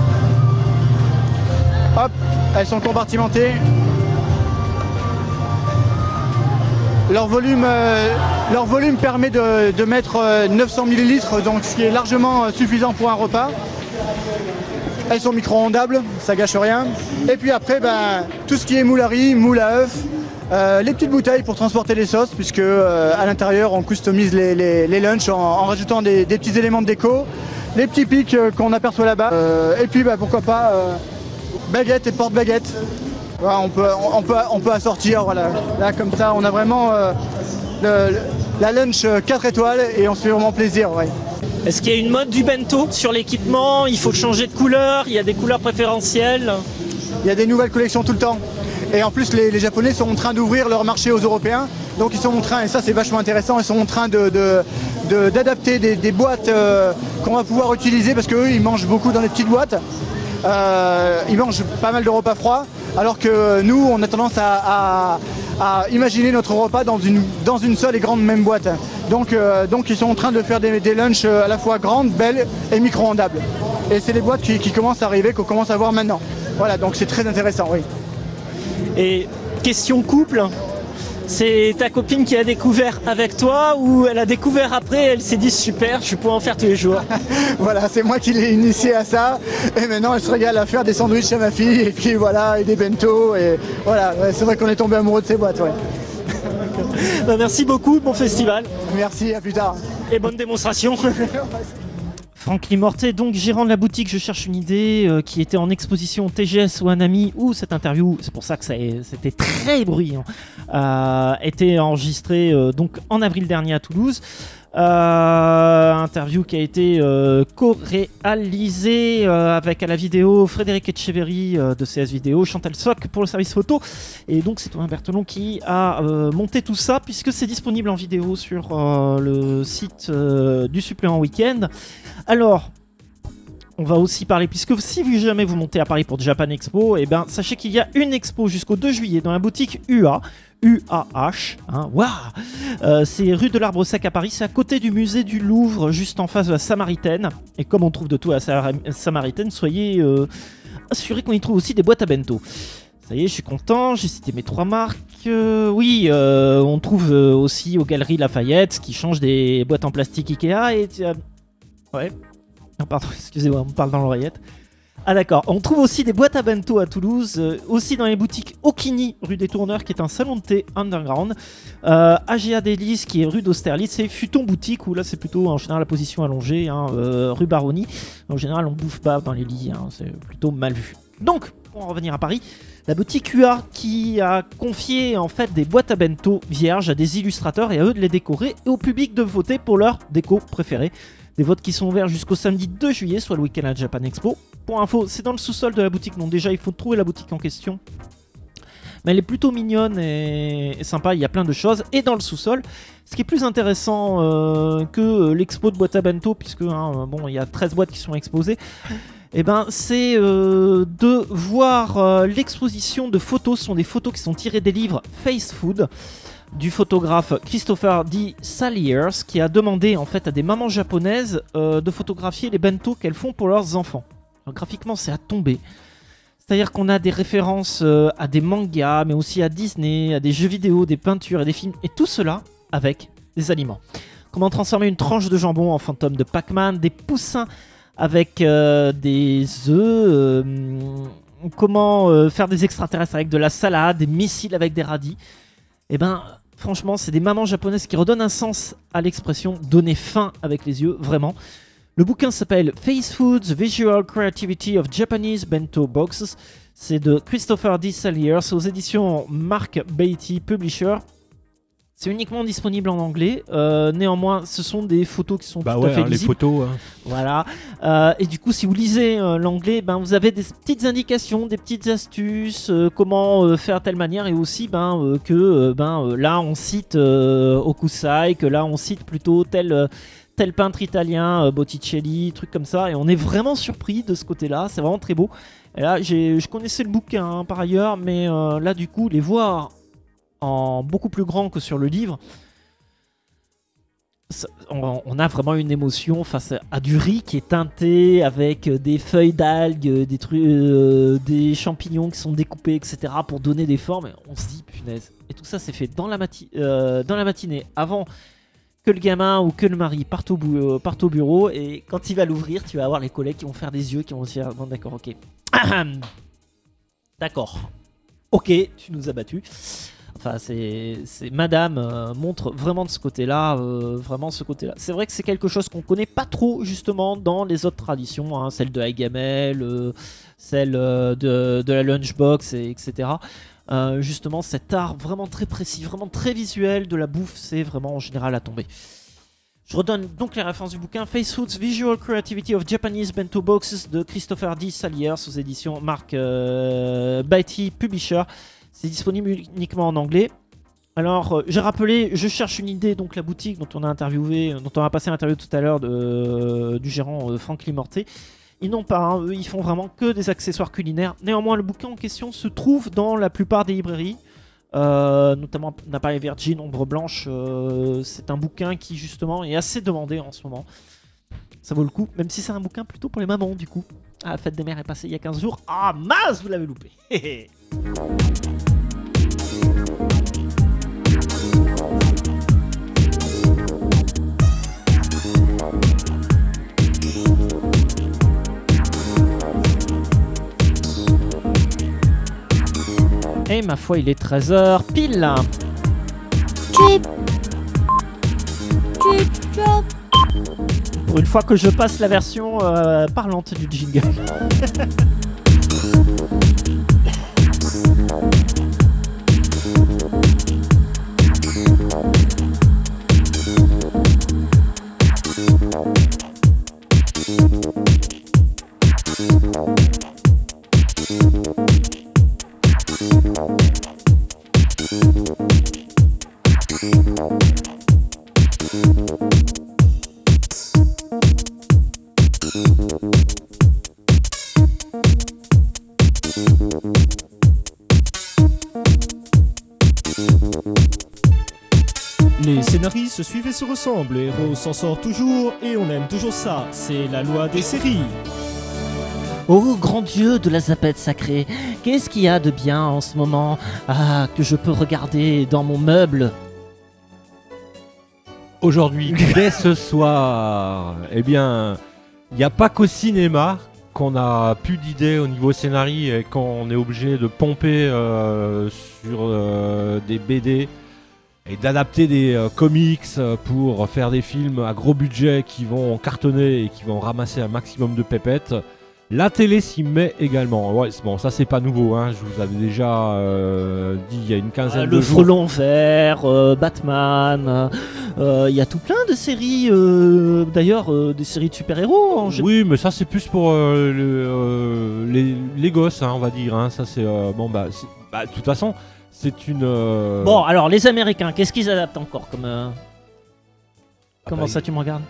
Hop, elles sont compartimentées. Leur volume, euh, leur volume permet de, de mettre euh, neuf cents millilitres, donc ce qui est largement euh, suffisant pour un repas. Elles sont micro-ondables, ça gâche rien. Et puis après, ben, tout ce qui est moule à riz, moule à œufs, euh, les petites bouteilles pour transporter les sauces, puisque euh, à l'intérieur on customise les, les, les lunchs en, en rajoutant des, des petits éléments de déco, les petits pics euh, qu'on aperçoit là-bas. Euh, et puis ben, pourquoi pas euh, baguettes et porte-baguettes. Voilà, on, peut, on, on, peut, on peut assortir, voilà. Là comme ça on a vraiment euh, le, la lunch quatre étoiles et on se fait vraiment plaisir. Ouais. Est-ce qu'il y a une mode du bento sur l'équipement? Il faut changer de couleur? Il y a des couleurs préférentielles? Il y a des nouvelles collections tout le temps. Et en plus les, les Japonais sont en train d'ouvrir leur marché aux Européens. Donc ils sont en train, et ça c'est vachement intéressant, ils sont en train de, de, de, d'adapter des, des boîtes euh, qu'on va pouvoir utiliser parce qu'eux ils mangent beaucoup dans les petites boîtes. Euh, ils mangent pas mal de repas froids, alors que nous on a tendance à, à, à imaginer notre repas dans une, dans une seule et grande même boîte. Donc, euh, donc ils sont en train de faire des, des lunchs à la fois grandes, belles et micro-ondables. Et c'est les boîtes qui, qui commencent à arriver, qu'on commence à voir maintenant. Voilà, donc c'est très intéressant, oui. Et question couple, c'est ta copine qui a découvert avec toi ou elle a découvert après, elle s'est dit super, je pourrais en faire tous les jours? Voilà, c'est moi qui l'ai initiée à ça. Et maintenant, elle se régale à faire des sandwichs à ma fille, et puis voilà, et des bento. Et voilà, ouais, c'est vrai qu'on est tombé amoureux de ces boîtes, ouais. Bah, merci beaucoup, bon festival. Merci, à plus tard. Et bonne démonstration. Franck Limortet, donc gérant de la boutique Je cherche une idée, euh, qui était en exposition T G S ou un ami, où cette interview, c'est pour ça que ça est- c'était très bruyant, euh, était enregistrée euh, donc en avril dernier à Toulouse. Euh, interview qui a été euh, co-réalisée euh, avec à la vidéo Frédéric Etcheverry euh, de C S Vidéo, Chantal Soc pour le service photo, et donc c'est Thomas Berthelon qui a euh, monté tout ça puisque c'est disponible en vidéo sur euh, le site euh, du supplément week-end. Alors, on va aussi parler, puisque si vous jamais vous montez à Paris pour Japan Expo, et ben sachez qu'il y a une expo jusqu'au deux juillet dans la boutique U A, U A H, hein, waouh, euh, c'est rue de l'Arbre Sec à Paris, c'est à côté du musée du Louvre, juste en face de la Samaritaine. Et comme on trouve de tout à la Sa- Samaritaine, soyez euh, assurés qu'on y trouve aussi des boîtes à bento. Ça y est, je suis content, j'ai cité mes trois marques. Euh, oui, euh, on trouve euh, aussi aux Galeries Lafayette qui changent des boîtes en plastique Ikea et... euh, ouais. Non, pardon, excusez-moi, on me parle dans l'oreillette. Ah d'accord, on trouve aussi des boîtes à bento à Toulouse, euh, aussi dans les boutiques Okini, rue des Tourneurs, qui est un salon de thé underground, euh, A G A Délices, qui est rue d'Austerlitz, et Futon Boutique, où là c'est plutôt en général la position allongée, hein, euh, rue Baronnie. En général on bouffe pas dans les lits, hein, c'est plutôt mal vu. Donc, pour en revenir à Paris, la boutique U A qui a confié en fait des boîtes à bento vierges à des illustrateurs et à eux de les décorer et au public de voter pour leur déco préférée. Des votes qui sont ouverts jusqu'au samedi deux juillet, soit le week-end à Japan Expo. Pour info, c'est dans le sous-sol de la boutique, donc déjà il faut trouver la boutique en question. Mais elle est plutôt mignonne et, et sympa, il y a plein de choses. Et dans le sous-sol, ce qui est plus intéressant euh, que l'expo de boîte à bento, puisque hein, bon, il y a treize boîtes qui sont exposées, et ben, c'est euh, de voir euh, l'exposition de photos. Ce sont des photos qui sont tirées des livres Face Food du photographe Christopher D. Saliers, qui a demandé en fait à des mamans japonaises euh, de photographier les bento qu'elles font pour leurs enfants. Alors, graphiquement, c'est à tomber. C'est-à-dire qu'on a des références euh, à des mangas, mais aussi à Disney, à des jeux vidéo, des peintures et des films, et tout cela avec des aliments. Comment transformer une tranche de jambon en fantôme de Pac-Man, des poussins avec euh, des œufs, euh, comment euh, faire des extraterrestres avec de la salade, des missiles avec des radis. Et ben, franchement, c'est des mamans japonaises qui redonnent un sens à l'expression donner faim avec les yeux, vraiment. Le bouquin s'appelle Face Foods, Visual Creativity of Japanese Bento Boxes. C'est de Christopher D. Saliers aux éditions Mark Beatty Publisher. C'est uniquement disponible en anglais. Euh, néanmoins, ce sont des photos qui sont Bah tout ouais, à fait hein, les lisibles. photos. hein. Voilà. Euh, et du coup, si vous lisez euh, l'anglais, ben, vous avez des petites indications, des petites astuces, euh, comment euh, faire telle manière, et aussi ben, euh, que euh, ben, euh, là, on cite euh, Okusai, que là, on cite plutôt tel, euh, tel peintre italien, euh, Botticelli, trucs comme ça. Et on est vraiment surpris de ce côté-là. C'est vraiment très beau. Et là, j'ai, je connaissais le bouquin hein, par ailleurs, mais euh, là, du coup, les voir en beaucoup plus grand que sur le livre, ça, on, on a vraiment une émotion face à du riz qui est teinté avec des feuilles d'algues, des, trucs, euh, des champignons qui sont découpés, et cetera pour donner des formes. Et on se dit, punaise. Et tout ça, c'est fait dans la, mati- euh, dans la matinée, avant que le gamin ou que le mari parte au, bou- euh, parte au bureau. Et quand il va l'ouvrir, tu vas avoir les collègues qui vont faire des yeux, qui vont se dire, bon d'accord, ok. D'accord. Ok, tu nous as battus. Enfin, c'est, c'est Madame euh, montre vraiment de ce côté-là, euh, vraiment ce côté-là. C'est vrai que c'est quelque chose qu'on connaît pas trop justement dans les autres traditions, hein, celle de Hagamel, euh, celle euh, de, de la lunchbox, et, etc. Euh, justement, cet art vraiment très précis, vraiment très visuel de la bouffe, c'est vraiment en général à tomber. Je redonne donc les références du bouquin Face Foods, Visual Creativity of Japanese Bento Boxes de Christopher D. Saliers aux éditions Mark euh, Beatty Publisher. C'est disponible uniquement en anglais. Alors, euh, j'ai rappelé, je cherche une idée, donc la boutique dont on a interviewé, dont on a passé l'interview tout à l'heure de, euh, du gérant euh, Franck Limorté. Ils n'ont pas, hein, eux, ils font vraiment que des accessoires culinaires. Néanmoins, le bouquin en question se trouve dans la plupart des librairies, euh, notamment Napalm Virgin, Ombre Blanche. Euh, c'est un bouquin qui, justement, est assez demandé en ce moment. Ça vaut le coup, même si c'est un bouquin plutôt pour les mamans, du coup. Ah, la fête des mères est passée il y a quinze jours. Ah, mince, vous l'avez loupé. Et ma foi, il est treize heures pile. Trip. Trip drop. Pour une fois que je passe la version euh, parlante du jingle. Les scénarii se suivent et se ressemblent, le héros s'en sort toujours et on aime toujours ça, c'est la loi des séries. Oh grand Dieu de la zapette sacrée, qu'est-ce qu'il y a de bien en ce moment, ah, que je peux regarder dans mon meuble? Aujourd'hui, dès ce soir, eh bien, il n'y a pas qu'au cinéma qu'on a plus d'idées au niveau scénario et qu'on est obligé de pomper euh, sur euh, des B D et d'adapter des euh, comics pour faire des films à gros budget qui vont cartonner et qui vont ramasser un maximum de pépettes. La télé s'y met également. Ouais, c'est bon, ça c'est pas nouveau. Hein. Je vous avais déjà euh, dit il y a une quinzaine Euh, de le jours. Frelon Vert, euh, Batman, euh, il y a tout plein de séries, euh, d'ailleurs euh, des séries de super-héros. En gé- Oui, mais ça c'est plus pour euh, le- euh, les, les gosses, hein, on va dire. Hein. Ça c'est euh, bon bah, c'est- bah, de toute façon, c'est une. euh, Bon, alors les Américains, qu'est-ce qu'ils adaptent encore comme euh, ah Comment bah, ça, tu me regardes?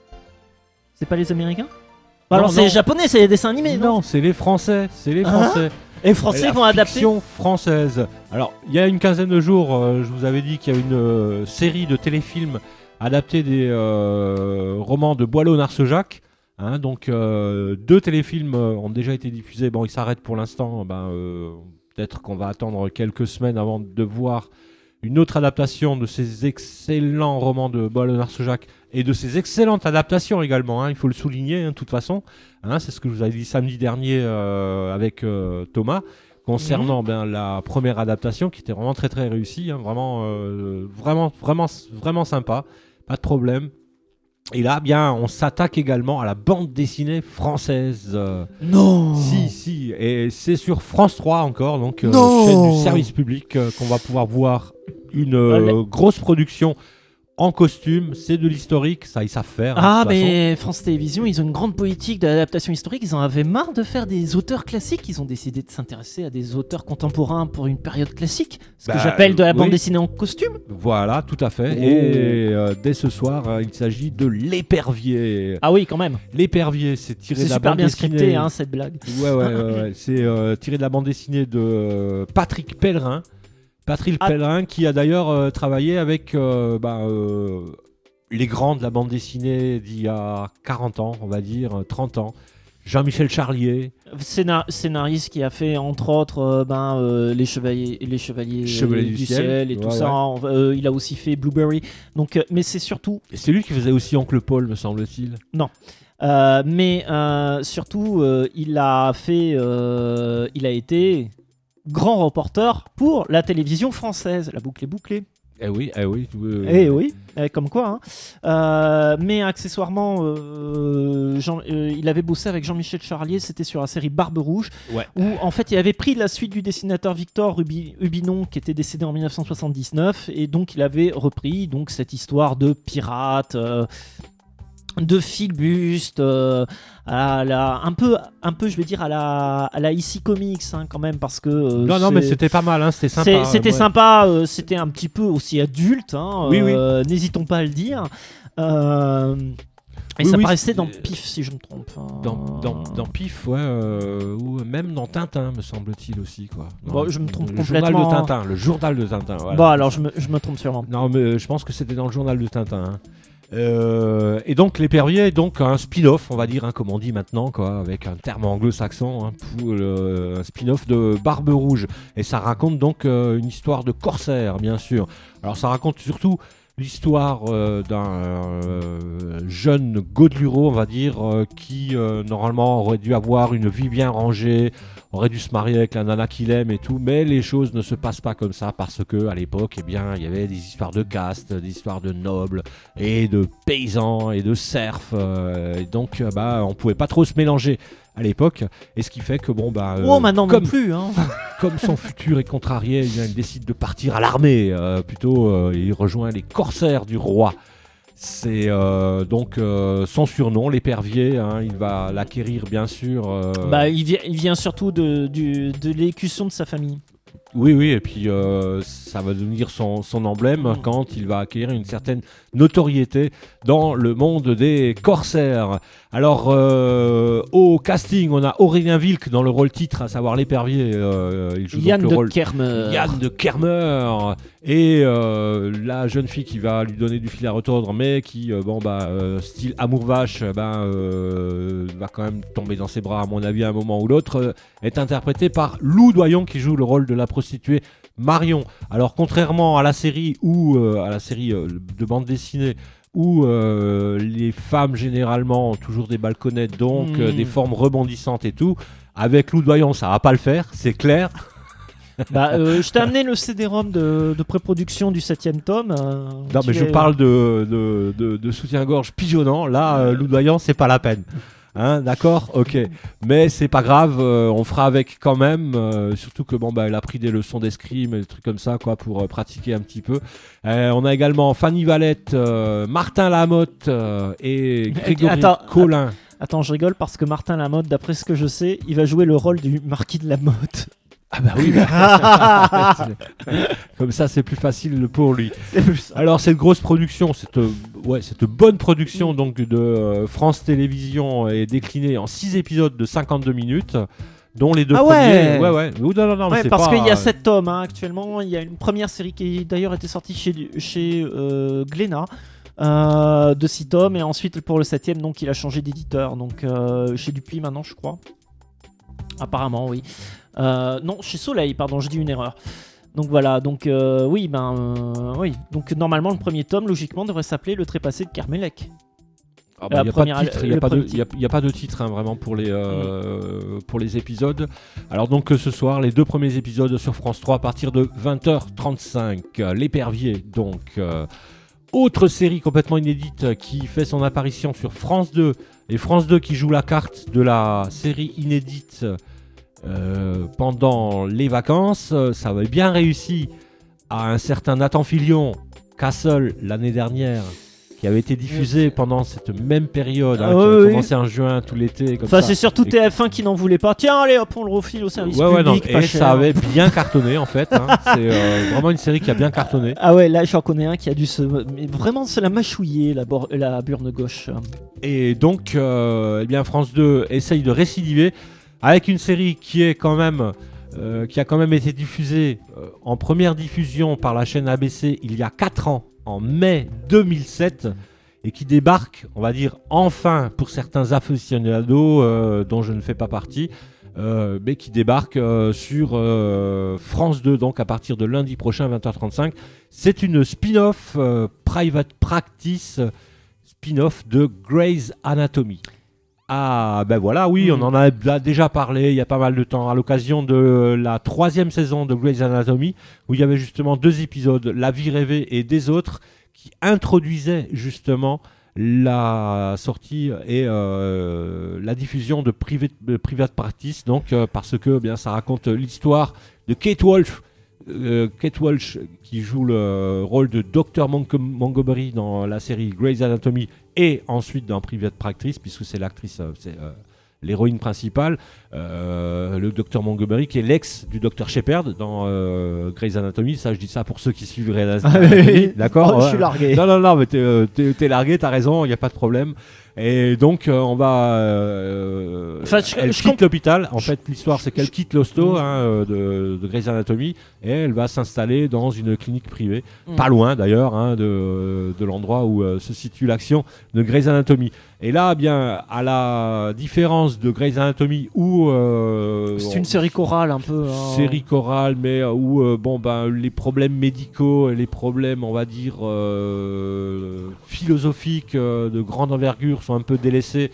C'est pas les Américains? Non, Alors c'est non. les Japonais, c'est les dessins animés, non? Non, c'est les Français, c'est les Hein Français. Et les Français La vont adapter. fiction française. Alors, il y a une quinzaine de jours, euh, je vous avais dit qu'il y a une euh, série de téléfilms adaptés des euh, romans de Boileau-Narcejac. Hein, donc, euh, deux téléfilms euh, ont déjà été diffusés. Bon, ils s'arrêtent pour l'instant. Ben, euh, peut-être qu'on va attendre quelques semaines avant de voir une autre adaptation de ces excellents romans de Boileau-Narcejac et de ces excellentes adaptations également. Hein, il faut le souligner, hein, de toute façon. Hein, c'est ce que je vous avais dit samedi dernier euh, avec euh, Thomas concernant Mhm. ben, la première adaptation qui était vraiment très très réussie, hein, vraiment, euh, vraiment, vraiment, vraiment sympa, pas de problème. Et là, bien, on s'attaque également à la bande dessinée française. Euh, Non. Si, si, et c'est sur France trois encore, donc euh, Non. chaîne du service public, euh, qu'on va pouvoir voir une euh, Allez. grosse production en costume. C'est de l'historique, ça ils savent faire. hein, Ah, de toute façon. mais France Télévisions, ils ont une grande politique d'adaptation historique. Ils en avaient marre de faire des auteurs classiques. Ils ont décidé de s'intéresser à des auteurs contemporains pour une période classique. Ce Bah, que j'appelle de la bande oui. dessinée en costume. Voilà, tout à fait. Oh. Et euh, dès ce soir, euh, il s'agit de L'Épervier. Ah oui, quand même. L'Épervier, c'est tiré C'est de la super bande bien dessinée. scripté, hein, cette blague. Ouais, ouais, ouais, ouais. C'est euh, tiré de la bande dessinée de euh, Patrick Pellerin. Patrick Ah. Pellerin qui a d'ailleurs euh, travaillé avec euh, bah, euh, les grands de la bande dessinée d'il y a quarante ans, on va dire, euh, trente ans. Jean-Michel Charlier, Scénar- scénariste qui a fait entre autres euh, ben, euh, les chevaliers, les chevaliers, Chevaliers euh, du ciel, et tout ouais, ça. ouais. Euh, il a aussi fait Blueberry. Donc, euh, mais c'est surtout, et c'est lui qui faisait aussi Oncle Paul, me semble-t-il. euh, mais euh, surtout, euh, il a fait, euh, il a été grand reporter pour la télévision française. La boucle est bouclée. Eh oui, eh oui. euh, Eh oui, eh, comme quoi. Hein. Euh, mais accessoirement, euh, Jean- euh, il avait bossé avec Jean-Michel Charlier, c'était sur la série Barbe Rouge, Ouais. où en fait il avait pris la suite du dessinateur Victor Rubi- Hubinon qui était décédé en mille neuf cent soixante-dix-neuf, et donc il avait repris donc cette histoire de pirate. Euh, de filibuste, euh, à la, un peu, un peu, je vais dire à la, à la I C Comics hein, quand même, parce que euh, Non, non, mais c'est- c'était pas mal, hein, c'était c'est- sympa. C'était ouais. sympa, euh, c'était un petit peu aussi adulte, hein, Oui, oui. euh, n'hésitons pas à le dire. Euh, et Oui, ça oui, paraissait c'est- dans Pif, si je me trompe. hein. Dans, dans, dans Pif, ouais, euh, ou même dans Tintin, me semble-t-il aussi, quoi. Bon, Dans je me trompe le journal complètement. de Tintin, le journal de Tintin. Voilà. Bon, alors je me, je me trompe sûrement. Non, mais euh, je pense que c'était dans le journal de Tintin. hein. Euh, et donc L'Épervier est donc un spin-off, on va dire, hein, comme on dit maintenant, quoi, avec un terme anglo-saxon, hein, pour le- un spin-off de Barbe Rouge. Et ça raconte donc euh, une histoire de corsaire, bien sûr. Alors ça raconte surtout l'histoire euh, d'un euh, jeune Godeluro, on va dire, euh, qui euh, normalement aurait dû avoir une vie bien rangée, aurait dû se marier avec la nana qu'il aime et tout, mais les choses ne se passent pas comme ça parce que à l'époque, eh bien, il y avait des histoires de caste, des histoires de nobles et de paysans et de serfs, euh, et donc euh, bah on pouvait pas trop se mélanger à l'époque, et ce qui fait que bon bah euh, Oh, maintenant comme, non plus. Hein. comme son futur est contrarié, eh bien, il décide de partir à l'armée, euh, plutôt euh, il rejoint les corsaires du roi. C'est euh, donc euh, son surnom, l'Épervier. Hein, il va l'acquérir bien sûr. euh, Bah, il, vient, il vient surtout de, du, de l'élocution de sa famille. Oui, oui, et puis euh, ça va devenir son, son emblème Mm. quand il va acquérir une certaine notoriété dans le monde des corsaires. Alors, euh, au casting, on a Aurélien Wilk dans le rôle titre, à savoir l'Épervier. euh, il joue donc Yann le de rôle Kermer. Yann de Kermer, et euh, la jeune fille qui va lui donner du fil à retordre, mais qui, euh, bon, bah, euh, style amour vache, ben, euh, va quand même tomber dans ses bras, à mon avis, à un moment ou l'autre, euh, est interprétée par Lou Doyon, qui joue le rôle de la prostituée Marion. Alors, contrairement à la série ou euh, à la série euh, de bande dessinée, où euh, les femmes généralement ont toujours des balconnettes, donc Mm. euh, des formes rebondissantes et tout, avec Lou Doyon, ça va pas le faire, c'est clair. Bah, euh, je t'ai amené le C D-ROM de, de pré-production du septième tome. euh, Non, tu mais je l'es- parle de, de, de, de soutien-gorge pigeonnant. Là, euh, Lou Doyon, c'est pas la peine. Hein, d'accord, ok. Mais c'est pas grave, euh, on fera avec quand même. euh, surtout que bon, bah, elle a pris des leçons d'escrime et des trucs comme ça, quoi, pour euh, pratiquer un petit peu. Euh, on a également Fanny Valette, euh, Martin Lamotte euh, et Grégory Attends, Collin. Attends, je rigole parce que Martin Lamotte, d'après ce que je sais, il va jouer le rôle du marquis de Lamotte. Ah bah oui. Comme ça, c'est plus facile pour lui. C'est plus ça. Alors cette grosse production, cette, euh, ouais, cette bonne production donc de euh, France Télévisions est déclinée en six épisodes de cinquante-deux minutes, dont les deux Ah premiers. ouais. Ouais ouais. Ou non non non. mais Ouais, c'est parce pas, qu'il y a euh, sept tomes hein, actuellement. Il y a une première série qui d'ailleurs était sortie chez, chez euh, Glénat. Euh, de six tomes et ensuite pour le septième donc il a changé d'éditeur donc euh, chez Dupli maintenant je crois apparemment oui euh, non chez Soleil pardon j'ai dit une erreur donc voilà donc euh, oui ben euh, oui donc normalement le premier tome logiquement devrait s'appeler Le Trépassé de Carmelec. Ah bah, la il n'y a, pas de première- titre, il y a le pas de- premier il y a- il y a pas de titre hein, vraiment pour les, euh, pour les épisodes. Alors donc euh, ce soir, les deux premiers épisodes sur France trois à partir de vingt heures trente-cinq. Euh, L'Épervier, donc euh, autre série complètement inédite euh, qui fait son apparition sur France deux. Et France deux qui joue la carte de la série inédite euh, pendant les vacances. Euh, Ça avait bien réussi à un certain Nathan Fillion, Castle, l'année dernière, qui avait été diffusé pendant cette même période, hein, Ah qui oui, avait oui. commencé en juin tout l'été. Comme Enfin ça. c'est surtout Et- T F un qui n'en voulait pas. Tiens allez hop on le refile au service Ouais, ouais, non, public pas et cher. ça avait bien cartonné en fait. hein. C'est euh, vraiment une série qui a bien cartonné. Ah ouais là j'en connais un qui a dû se mais vraiment se la mâchouiller la, bor- la burne gauche. Et donc, euh, eh bien, France deux essaye de récidiver avec une série qui est quand même, euh, qui a quand même été diffusée euh, en première diffusion par la chaîne A B C il y a quatre ans, en mai deux mille sept, et qui débarque, on va dire enfin pour certains aficionados euh, dont je ne fais pas partie, euh, mais qui débarque euh, sur euh, France deux, donc à partir de lundi prochain, vingt heures trente-cinq. C'est une spin-off euh, Private Practice, spin-off de Grey's Anatomy. Ah ben voilà, oui, Mhm. on en a d- déjà parlé il y a pas mal de temps à l'occasion de la troisième saison de Grey's Anatomy, où il y avait justement deux épisodes, La vie rêvée et Des autres, qui introduisaient justement la sortie et euh, la diffusion de Private, de Private Practice, donc euh, parce que eh bien ça raconte l'histoire de Kate Walsh, euh, Kate Walsh qui joue le rôle de docteur Monco- Montgomery dans la série Grey's Anatomy et ensuite dans Private Practice, puisque c'est l'actrice, euh, c'est euh, l'héroïne principale, euh, le docteur Montgomery qui est l'ex du docteur Shepard dans euh, Grey's Anatomy. Ça, je dis ça pour ceux qui suivent Grey's Anatomy, d'accord. Oh, je ouais. suis largué. Non, non, non, mais t'es, euh, t'es- t'es largué, t'as raison, il n'y a pas de problème. Et donc, euh, on va. euh, Enfin, je- elle je quitte comp- l'hôpital. En fait, l'histoire, c'est qu'elle je- quitte l'hosto hein, euh, de, de Grey's Anatomy et elle va s'installer dans une clinique privée, Mm. pas loin d'ailleurs hein, de, de l'endroit où euh, se situe l'action de Grey's Anatomy. Et là, bien, à la différence de Grey's Anatomy où. euh, C'est on- une série chorale un peu. hein. série chorale, mais euh, où euh, bon, ben, les problèmes médicaux et les problèmes, on va dire, euh, philosophiques euh, de grande envergure sont un peu délaissés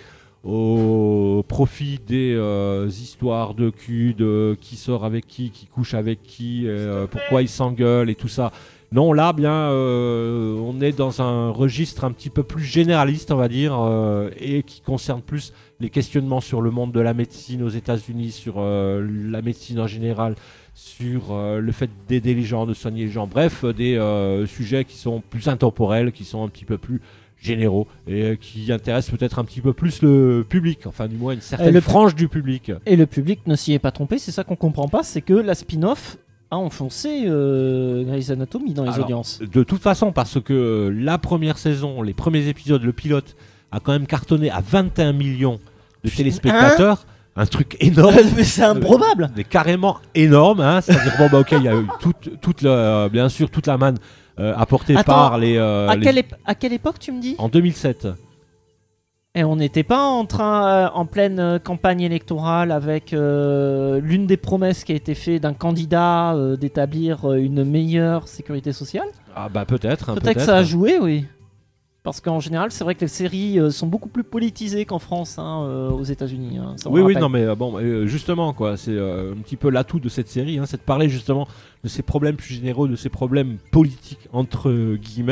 au profit des euh, histoires de cul, de qui sort avec qui, qui couche avec qui, euh, pourquoi ils s'engueulent et tout ça. Non, là, bien, euh, on est dans un registre un petit peu plus généraliste, on va dire, euh, et qui concerne plus les questionnements sur le monde de la médecine aux États-Unis, sur euh, la médecine en général, sur euh, le fait d'aider les gens, de soigner les gens. Bref, euh, des euh, sujets qui sont plus intemporels, qui sont un petit peu plus généraux et euh, qui intéressent peut-être un petit peu plus le public, enfin du moins une certaine le- frange du public. Et le public ne s'y est pas trompé, c'est ça qu'on comprend pas, c'est que la spin-off a enfoncé euh, Grey's Anatomy dans les Alors, audiences. De toute façon, parce que euh, la première saison, les premiers épisodes, le pilote a quand même cartonné à vingt et un millions de téléspectateurs. Un truc énorme. Mais c'est improbable. Mais carrément énorme. Hein. C'est-à-dire, bon, bah, ok, il y a eu toute, toute le- euh, bien sûr toute la manne euh, apportée Attends, par les. euh, à, les- quelle ép- à quelle époque tu me dis? En deux mille sept. Et on n'était pas en train, euh, en pleine euh, campagne électorale avec euh, l'une des promesses qui a été faite d'un candidat euh, d'établir euh, une meilleure sécurité sociale. Ah bah peut-être. hein, Peut-être que ça a joué, oui. Parce qu'en général, c'est vrai que les séries euh, sont beaucoup plus politisées qu'en France, hein, euh, aux États-Unis. hein, ça, on Oui, oui, rappelle. non, mais euh, bon, euh, justement, quoi, c'est euh, un petit peu l'atout de cette série, hein, c'est de parler justement de ces problèmes plus généraux, de ces problèmes politiques, entre guillemets,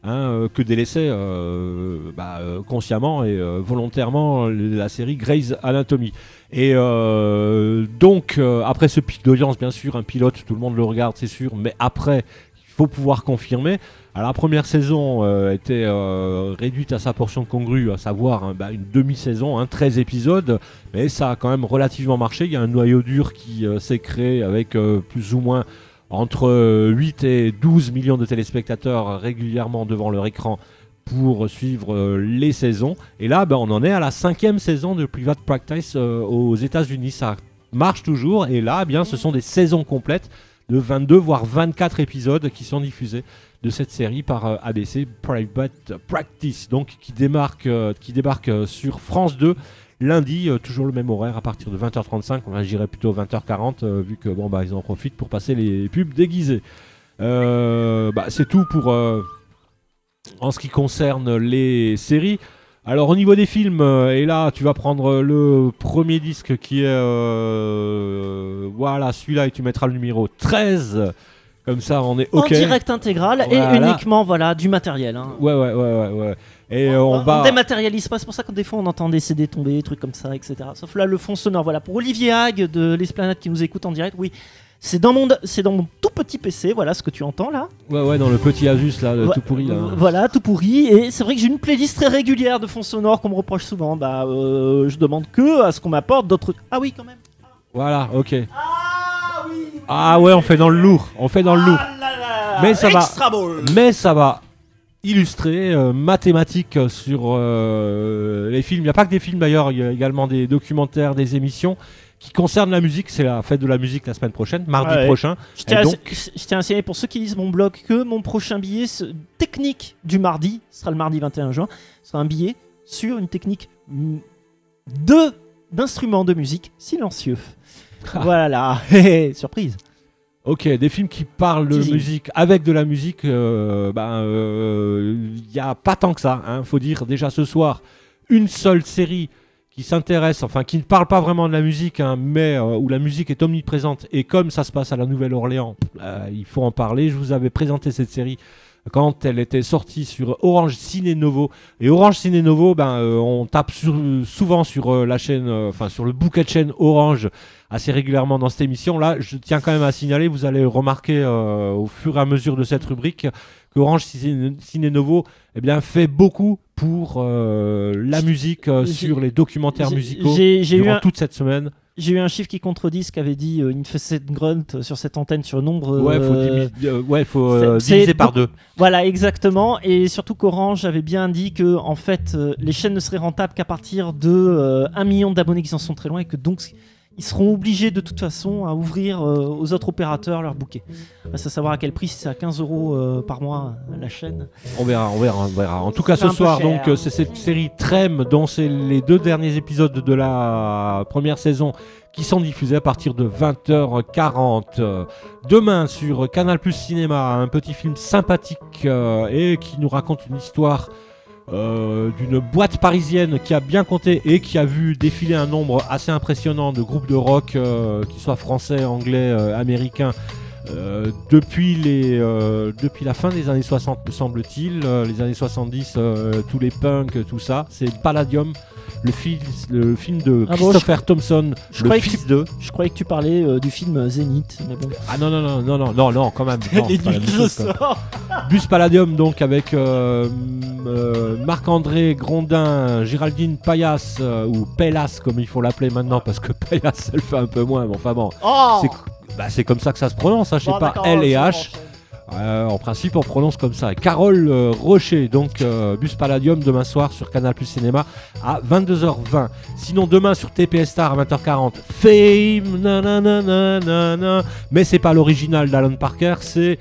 hein, euh, que délaissait euh, bah, euh, consciemment et euh, volontairement la série Grey's Anatomy. Et euh, donc, euh, après ce pic d'audience, bien sûr, un pilote, tout le monde le regarde, c'est sûr, mais après, il faut pouvoir confirmer. Alors, la première saison euh, était euh, réduite à sa portion congrue, à savoir hein, bah, une demi-saison, hein, treize épisodes, mais ça a quand même relativement marché. Il y a un noyau dur qui euh, s'est créé avec euh, plus ou moins entre euh, huit et douze millions de téléspectateurs régulièrement devant leur écran pour suivre euh, les saisons. Et là, bah, on en est à la cinquième saison de Private Practice euh, aux États-Unis. Ça marche toujours, et là, eh bien, ce sont des saisons complètes de vingt-deux voire vingt-quatre épisodes qui sont diffusés de cette série par euh, A B C Private Practice, donc qui démarque, euh, qui débarque euh, sur France deux lundi, euh, toujours le même horaire à partir de vingt heures trente-cinq. Enfin, j'irais plutôt vingt heures quarante euh, vu que bon bah ils en profitent pour passer les pubs déguisées. Euh, bah, c'est tout pour euh, en ce qui concerne les séries. Alors au niveau des films, euh, et là tu vas prendre le premier disque qui est euh, voilà celui-là et tu mettras le numéro treize. Comme ça, on est OK. En direct intégral Voilà. et uniquement voilà, du matériel. Hein. Ouais, ouais, ouais, ouais, ouais. Et euh, on, on va. on dématérialise pas, c'est pour ça que des fois on entend des C D tomber, des trucs comme ça, et cetera. Sauf là, le fond sonore. Voilà, pour Olivier Hague de l'Esplanade qui nous écoute en direct, oui, c'est dans mon, c'est dans mon tout petit P C, voilà ce que tu entends là. Ouais, ouais, dans le petit Asus là, le Ouais, tout pourri là. euh, Voilà, tout pourri. Et c'est vrai que j'ai une playlist très régulière de fond sonore qu'on me reproche souvent. Bah, euh, je demande que à ce qu'on m'apporte d'autres. Ah oui, quand même. Voilà, OK. Ah oui. Ah ouais, on fait dans le lourd. On fait dans le lourd. Ah là là, Mais ça va. extra ball. Mais ça va illustrer euh, mathématiques sur euh, les films. Il n'y a pas que des films d'ailleurs, il y a également des documentaires, des émissions qui concernent la musique. C'est la fête de la musique la semaine prochaine, mardi Ouais. prochain. Je tiens, Et à, donc- je tiens à signaler pour ceux qui lisent mon blog que mon prochain billet ce- technique du mardi, ce sera le mardi vingt et un juin, sera un billet sur une technique mm, de d'instruments de musique silencieux. Voilà, surprise. Ok, des films qui parlent de Teasing. musique avec de la musique, euh, ben, il n'y a pas tant que ça. Hein. Faut dire déjà ce soir, une seule série qui s'intéresse, enfin qui ne parle pas vraiment de la musique, hein, mais euh, où la musique est omniprésente. Et comme ça se passe à la Nouvelle-Orléans, euh, il faut en parler. Je vous avais présenté cette série quand elle était sortie sur Orange Ciné Novo. Et Orange Ciné Novo, ben, euh, on tape sur- souvent sur euh, la chaîne, euh, enfin sur le bouquet de chaîne Orange assez régulièrement dans cette émission. Là, je tiens quand même à signaler, vous allez remarquer euh, au fur et à mesure de cette rubrique que Orange Ciné, Ciné Novo eh bien, fait beaucoup pour euh, la musique euh, J'ai- sur les documentaires j'ai- musicaux j'ai- j'ai eu durant un- toute cette semaine. J'ai eu un chiffre qui contredit ce qu'avait dit euh, Infested Grunt sur cette antenne sur nombre. Ouais, faut, euh, dimi- euh, ouais, faut euh, c'est- diviser c'est par beaucoup- deux. Voilà, exactement. Et surtout qu'Orange avait bien dit que en fait, euh, les chaînes ne seraient rentables qu'à partir de euh, un million d'abonnés qui en sont très loin et que donc ils seront obligés de toute façon à ouvrir euh, aux autres opérateurs leur bouquet. Reste à savoir à quel prix, si c'est à quinze euros euh, par mois la chaîne. On verra, on verra, on verra. En tout cas, C'est un ce peu soir, cher. donc, euh, c'est cette série Trem, dont c'est les deux derniers épisodes de la première saison qui sont diffusés à partir de vingt heures quarante. Euh, Demain, sur Canal Plus Cinéma, un petit film sympathique euh, et qui nous raconte une histoire euh, d'une boîte parisienne qui a bien compté et qui a vu défiler un nombre assez impressionnant de groupes de rock, euh, qu'ils soient français, anglais, euh, américains, euh, depuis, les, euh, depuis la fin des années soixante, me semble-t-il, euh, les années soixante-dix, euh, tous les punks, tout ça. C'est Palladium, le, fil- le film de Ah bon, Christopher Thompson, je le croyais que fils de... Je croyais que tu parlais euh, du film Zénith, mais bon. Ah non, non, non, non, non, non, non, quand même. Non, Les c'est pas la nuls même je chose, quand même. sors. Bus Palladium, donc, avec euh, m- euh, Marc-André Grondin, Géraldine Payas, euh, ou Pellas, comme il faut l'appeler maintenant, parce que Payas, elle fait un peu moins, mais enfin bon. Oh C'est bah, c'est comme ça que ça se prononce, hein, je sais Bon, pas, d'accord, L et c'est bon, H. Euh, en principe, on prononce comme ça. Carole euh, Rocher, donc euh, Bus Palladium, demain soir sur Canal Plus Cinéma à vingt-deux heures vingt. Sinon, demain sur T P S Star à vingt heures quarante, Fame, nanana, nanana. Mais c'est pas l'original d'Alan Parker, c'est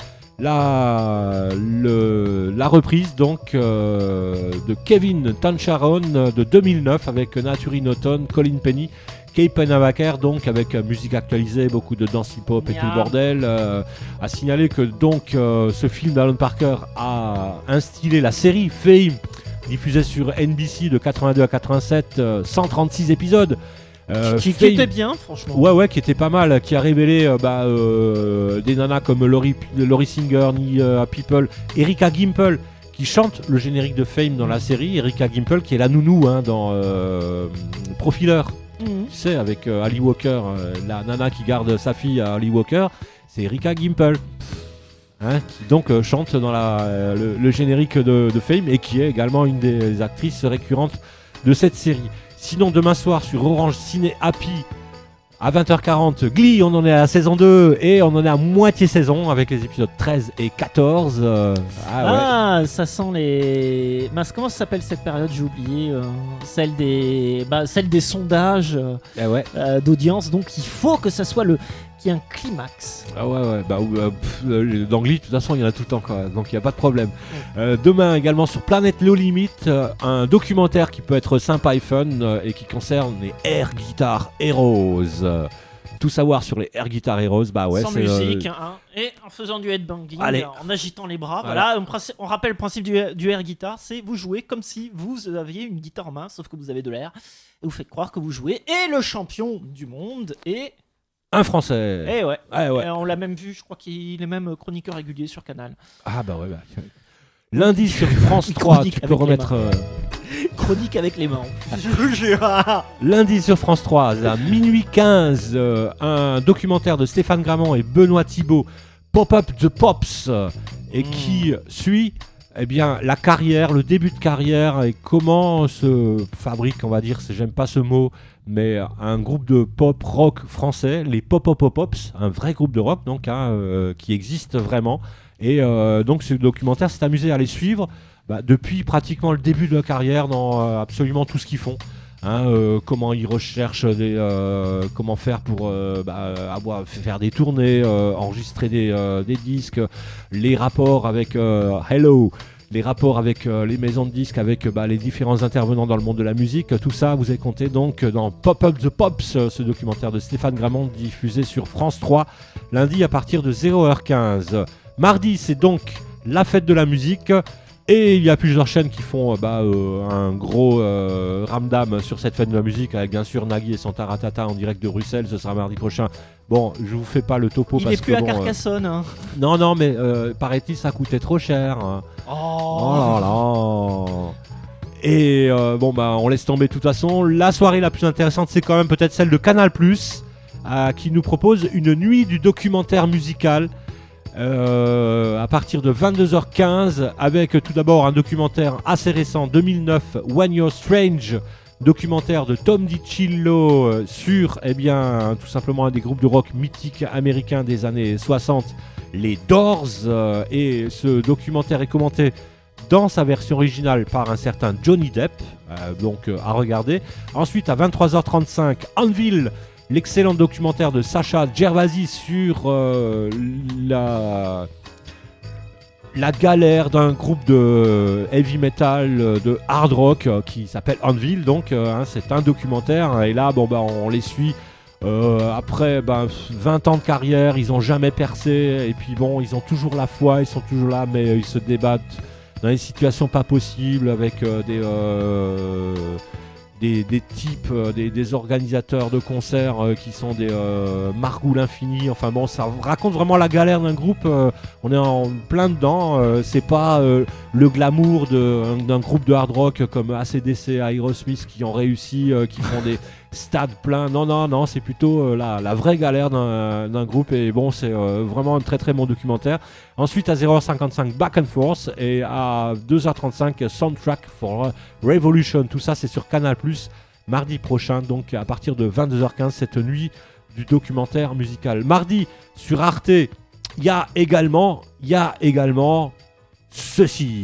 la, le- la reprise donc euh, de Kevin Tancharon euh, de deux mille neuf avec Naturin Autumn, Colin Penny, Kay Pennebaker, donc avec euh, musique actualisée, beaucoup de dance hip-hop et tout le Miam. bordel. Euh, à signaler que donc euh, ce film d'Alan Parker a instillé la série Fame, diffusée sur N B C de quatre-vingt-deux à quatre-vingt-sept, euh, cent trente-six épisodes. Euh, qui, qui Fame- était bien, franchement. Ouais, ouais, qui était pas mal, qui a révélé euh, bah, euh, des nanas comme Laurie, Laurie Singer, Nia People, Erika Gimple, qui qui chante le générique de Fame dans la série, Erika Gimple, qui est la nounou hein, dans euh, Profiler. Mhm. Tu sais, avec euh, Ali Walker, euh, la nana qui garde sa fille à Ali Walker, c'est Erika Gimple. Hein, qui donc euh, chante dans la, euh, le, le générique de, de Fame et qui est également une des actrices récurrentes de cette série. Sinon, demain soir sur Orange Ciné Happy, à vingt heures quarante, Glee, on en est à la saison deux et on en est à moitié saison avec les épisodes treize et quatorze. euh, ah ouais. Ah, ça sent les. Mince, comment ça s'appelle cette période? J'ai oublié. euh, celle des, bah, celle des sondages euh, Ah ouais. euh, d'audience. Donc il faut que ça soit le, qu'il y ait un climax. Ah ouais, ouais, bah, euh, pff, euh, dans Glee, de toute façon, il y en a tout le temps, quoi, donc il n'y a pas de problème. Euh, demain, également sur Planet Low Limit, euh, un documentaire qui peut être sympa et fun euh, et qui concerne les Air Guitar Heroes. Euh, tout savoir sur les Air Guitar Heroes, bah ouais, Sans c'est. musique, euh, hein, et en faisant du headbanging, Allez. en agitant les bras. Voilà. Voilà, on, princi- on rappelle le principe du, du air guitar, c'est vous jouez comme si vous aviez une guitare en main, sauf que vous avez de l'air, et vous faites croire que vous jouez. Et le champion du monde est... un Français. Eh ouais. Ah ouais. Et on l'a même vu, je crois qu'il est même chroniqueur régulier sur Canal. Ah bah ouais, bah. Lundi sur France trois, Chronique tu peux avec les remettre. mains. euh, Chronique avec les mains. Je vous jure. Lundi sur France trois, à minuit quinze, euh, un documentaire de Stéphane Gramont et Benoît Thibault, Pop-Up the Pops, euh, et Mm. qui suit eh bien, la carrière, le début de carrière et comment se fabrique, on va dire, c'est- j'aime pas ce mot, mais un groupe de pop rock français, les Pop-Pop-Pops, un vrai groupe de rock donc, hein, euh, qui existe vraiment. Et euh, donc ce documentaire s'est amusé à les suivre bah, depuis pratiquement le début de leur carrière dans euh, absolument tout ce qu'ils font. Hein, euh, comment ils recherchent des, euh, comment faire pour euh, bah, avoir, faire des tournées, euh, enregistrer des, euh, des disques, les rapports avec euh, Hello, les rapports avec euh, les maisons de disques, avec bah, les différents intervenants dans le monde de la musique. Tout ça, vous avez compté donc dans Pop-Up the Pops, ce documentaire de Stéphane Gramont diffusé sur France trois lundi à partir de zéro heure quinze. Mardi, c'est donc la fête de la musique. Et il y a plusieurs chaînes qui font euh, bah, euh, un gros euh, ramdam sur cette fête de la musique, avec bien sûr Nagui et son Taratata en direct de Bruxelles. Ce sera mardi prochain. Bon, je vous fais pas le topo Il parce est plus que à bon, euh, Carcassonne. hein. non, non, mais euh, paraît-il, ça coûtait trop cher. hein. Oh là là. Et euh, bon, bah, on laisse tomber de toute façon. La soirée la plus intéressante, c'est quand même peut-être celle de Canal plus, euh, qui nous propose une nuit du documentaire musical. Euh, à partir de vingt-deux heures quinze, avec tout d'abord un documentaire assez récent, deux mille neuf, When You're Strange, documentaire de Tom DiCillo euh, sur eh bien, tout simplement un des groupes de rock mythiques américains des années soixante, les Doors. euh, et ce documentaire est commenté dans sa version originale par un certain Johnny Depp, euh, donc euh, à regarder. Ensuite, à vingt-trois heures trente-cinq, Anvil, l'excellent documentaire de Sacha Gervasi sur euh, la, la galère d'un groupe de heavy metal, euh, de hard rock euh, qui s'appelle Anvil. Donc, euh, hein, c'est un documentaire. Et là, bon, bah, on les suit. Euh, après bah, vingt ans de carrière, ils n'ont jamais percé. Et puis, bon, ils ont toujours la foi, ils sont toujours là, mais euh, ils se débattent dans des situations pas possibles avec euh, des. Euh, Des, des types, euh, des, des organisateurs de concerts euh, qui sont des euh, margoules infinis. Enfin bon, ça raconte vraiment la galère d'un groupe. euh, on est en plein dedans. euh, c'est pas euh, le glamour de- d'un groupe de hard rock comme A C D C, Aerosmith qui ont réussi, euh, qui font des stades pleins. Non, non, non, c'est plutôt euh, la, la vraie galère d'un d'un groupe. Et bon, c'est euh, vraiment un très très bon documentaire. Ensuite, à zéro heure cinquante-cinq, Back and Forth. Et à deux heures trente-cinq, Soundtrack for Revolution. Tout ça, c'est sur Canal plus, mardi prochain. Donc, à partir de vingt-deux heures quinze, cette nuit du documentaire musical. Mardi, sur Arte, il y a également, il y a également ceci.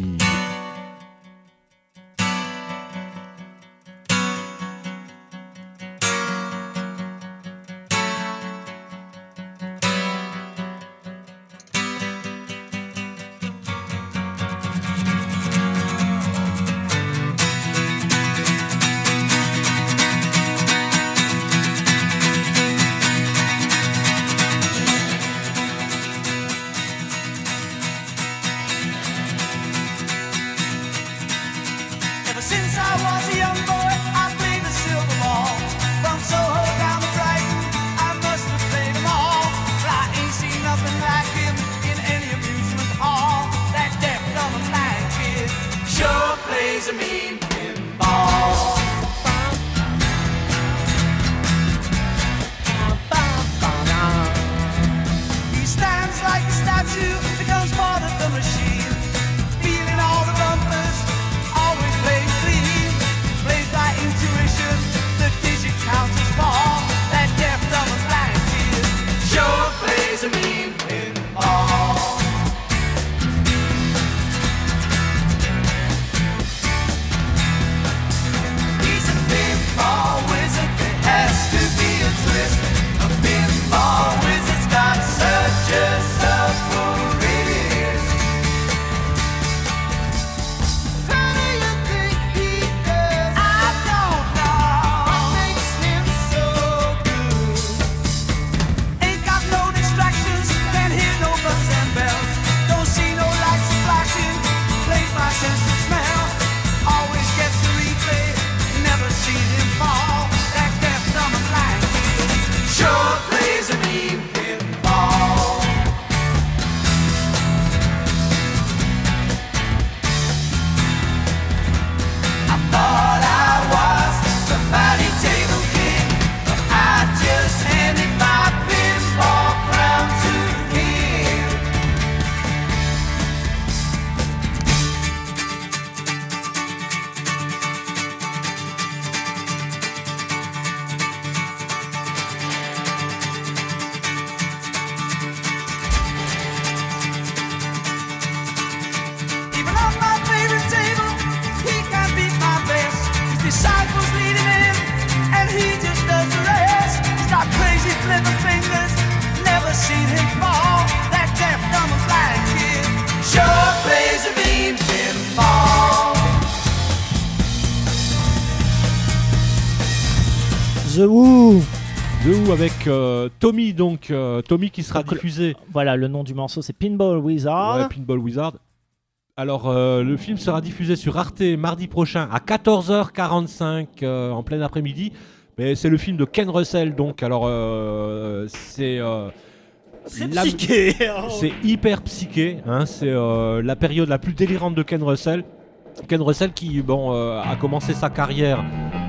little fingers, never seen him fall. That deaf, dumb, and blind kid sure plays a mean pinball. The Who. The Who avec euh, Tommy, donc euh, Tommy qui sera Donc, diffusé. Voilà, le nom du morceau c'est Pinball Wizard. Ouais, Pinball Wizard. Alors, euh, le film sera diffusé sur Arte mardi prochain à quatorze heures quarante-cinq euh, en plein après-midi. Mais c'est le film de Ken Russell, donc alors euh, c'est euh, C'est la- psyché. c'est hyper psyché. Hein, c'est euh, la période la plus délirante de Ken Russell. Ken Russell qui bon euh, a commencé sa carrière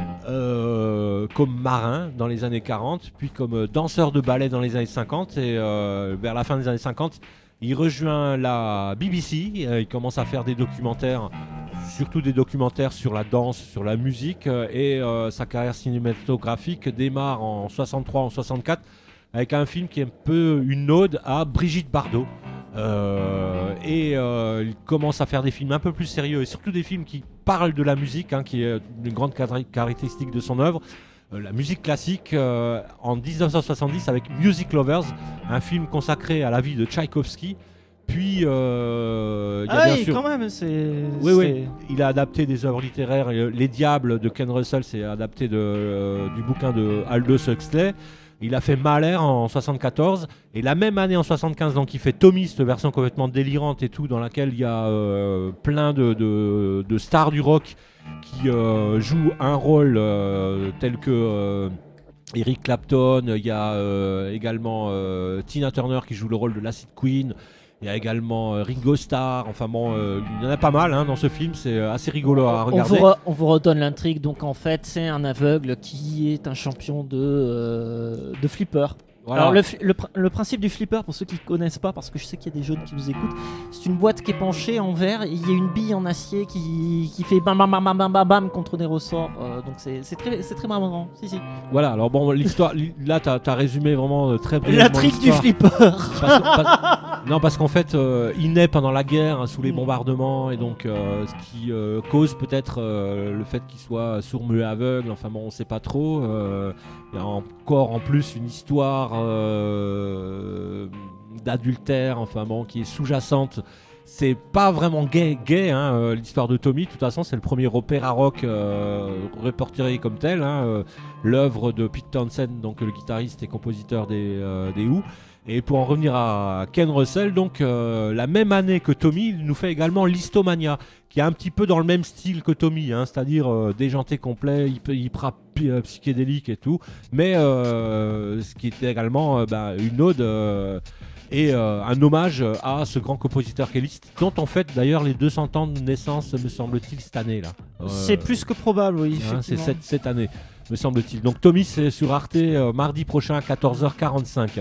euh, comme marin dans les années quarante, puis comme euh, danseur de ballet dans les années cinquante, et euh, vers la fin des années cinquante, il rejoint la B B C. euh, il commence à faire des documentaires, surtout des documentaires sur la danse, sur la musique, euh, et euh, sa carrière cinématographique démarre en soixante-trois, en soixante-quatre, avec un film qui est un peu une ode à Brigitte Bardot. Euh, et euh, il commence à faire des films un peu plus sérieux, et surtout des films qui parlent de la musique, hein, qui est une grande car- caractéristique de son œuvre. Euh, la musique classique euh, en dix-neuf cent soixante-dix avec Music Lovers, un film consacré à la vie de Tchaïkovski. Puis euh, il y a Ah bien oui, sûr... quand même, c'est. Oui, c'est- oui, il a adapté des œuvres littéraires. euh, Les Diables de Ken Russell, c'est adapté de, euh, du bouquin de Aldous Huxley. Il a fait Mahler en soixante-quatorze, et la même année en soixante-quinze, donc il fait Tommy, cette version complètement délirante et tout, dans laquelle il y a euh, plein de, de- de stars du rock qui euh, jouent un rôle euh, tel que euh, Eric Clapton. Il y a euh, également euh, Tina Turner qui joue le rôle de l'Acid Queen. Il y a également euh, Ringo Starr. Enfin bon, euh, il y en a pas mal hein, dans ce film. C'est euh, assez rigolo à On regarder. vous, re- on vous redonne l'intrigue. Donc en fait, c'est un aveugle qui est un champion de, euh, de flipper. Voilà. Alors le, fli- le, pr- le principe du flipper, pour ceux qui ne connaissent pas, parce que je sais qu'il y a des jeunes qui nous écoutent, c'est une boîte qui est penchée en verre et il y a une bille en acier qui, qui fait bam bam bam bam bam bam bam contre des ressorts. Euh, donc c'est c'est très, c'est très marrant. Si, si. Voilà, alors bon, l'histoire, li- là, t'as as résumé vraiment euh, très brièvement L'intrigue du l'histoire. flipper. Parce que- parce- non, parce qu'en fait, euh, il naît pendant la guerre, hein, sous les Mm. bombardements, et donc euh, ce qui euh, cause peut-être euh, le fait qu'il soit sourd, muet, aveugle. Enfin bon, on sait pas trop. euh, Il y a encore en plus une histoire euh, d'adultère, enfin bon, qui est sous-jacente. C'est pas vraiment gay, gay hein, euh, l'histoire de Tommy. De toute façon, c'est le premier opéra rock euh, répertorié comme tel. Hein, euh, L'œuvre de Pete Townshend, donc le guitariste et compositeur des, euh, des Who. Et pour en revenir à Ken Russell, donc euh, la même année que Tommy, il nous fait également Listomania, qui est un petit peu dans le même style que Tommy, hein, c'est-à-dire euh, déjanté complet, hyper, hyper euh, psychédélique et tout, mais euh, ce qui était également euh, bah, une ode euh, et euh, un hommage à ce grand compositeur qu'est Liszt, dont on fête d'ailleurs les deux cents ans de naissance, me semble-t-il, cette année là. Euh, C'est plus que probable, oui. hein, c'est effectivement. cette, cette année, me semble-t-il. Donc Tommy, c'est sur Arte euh, mardi prochain à quatorze heures quarante-cinq.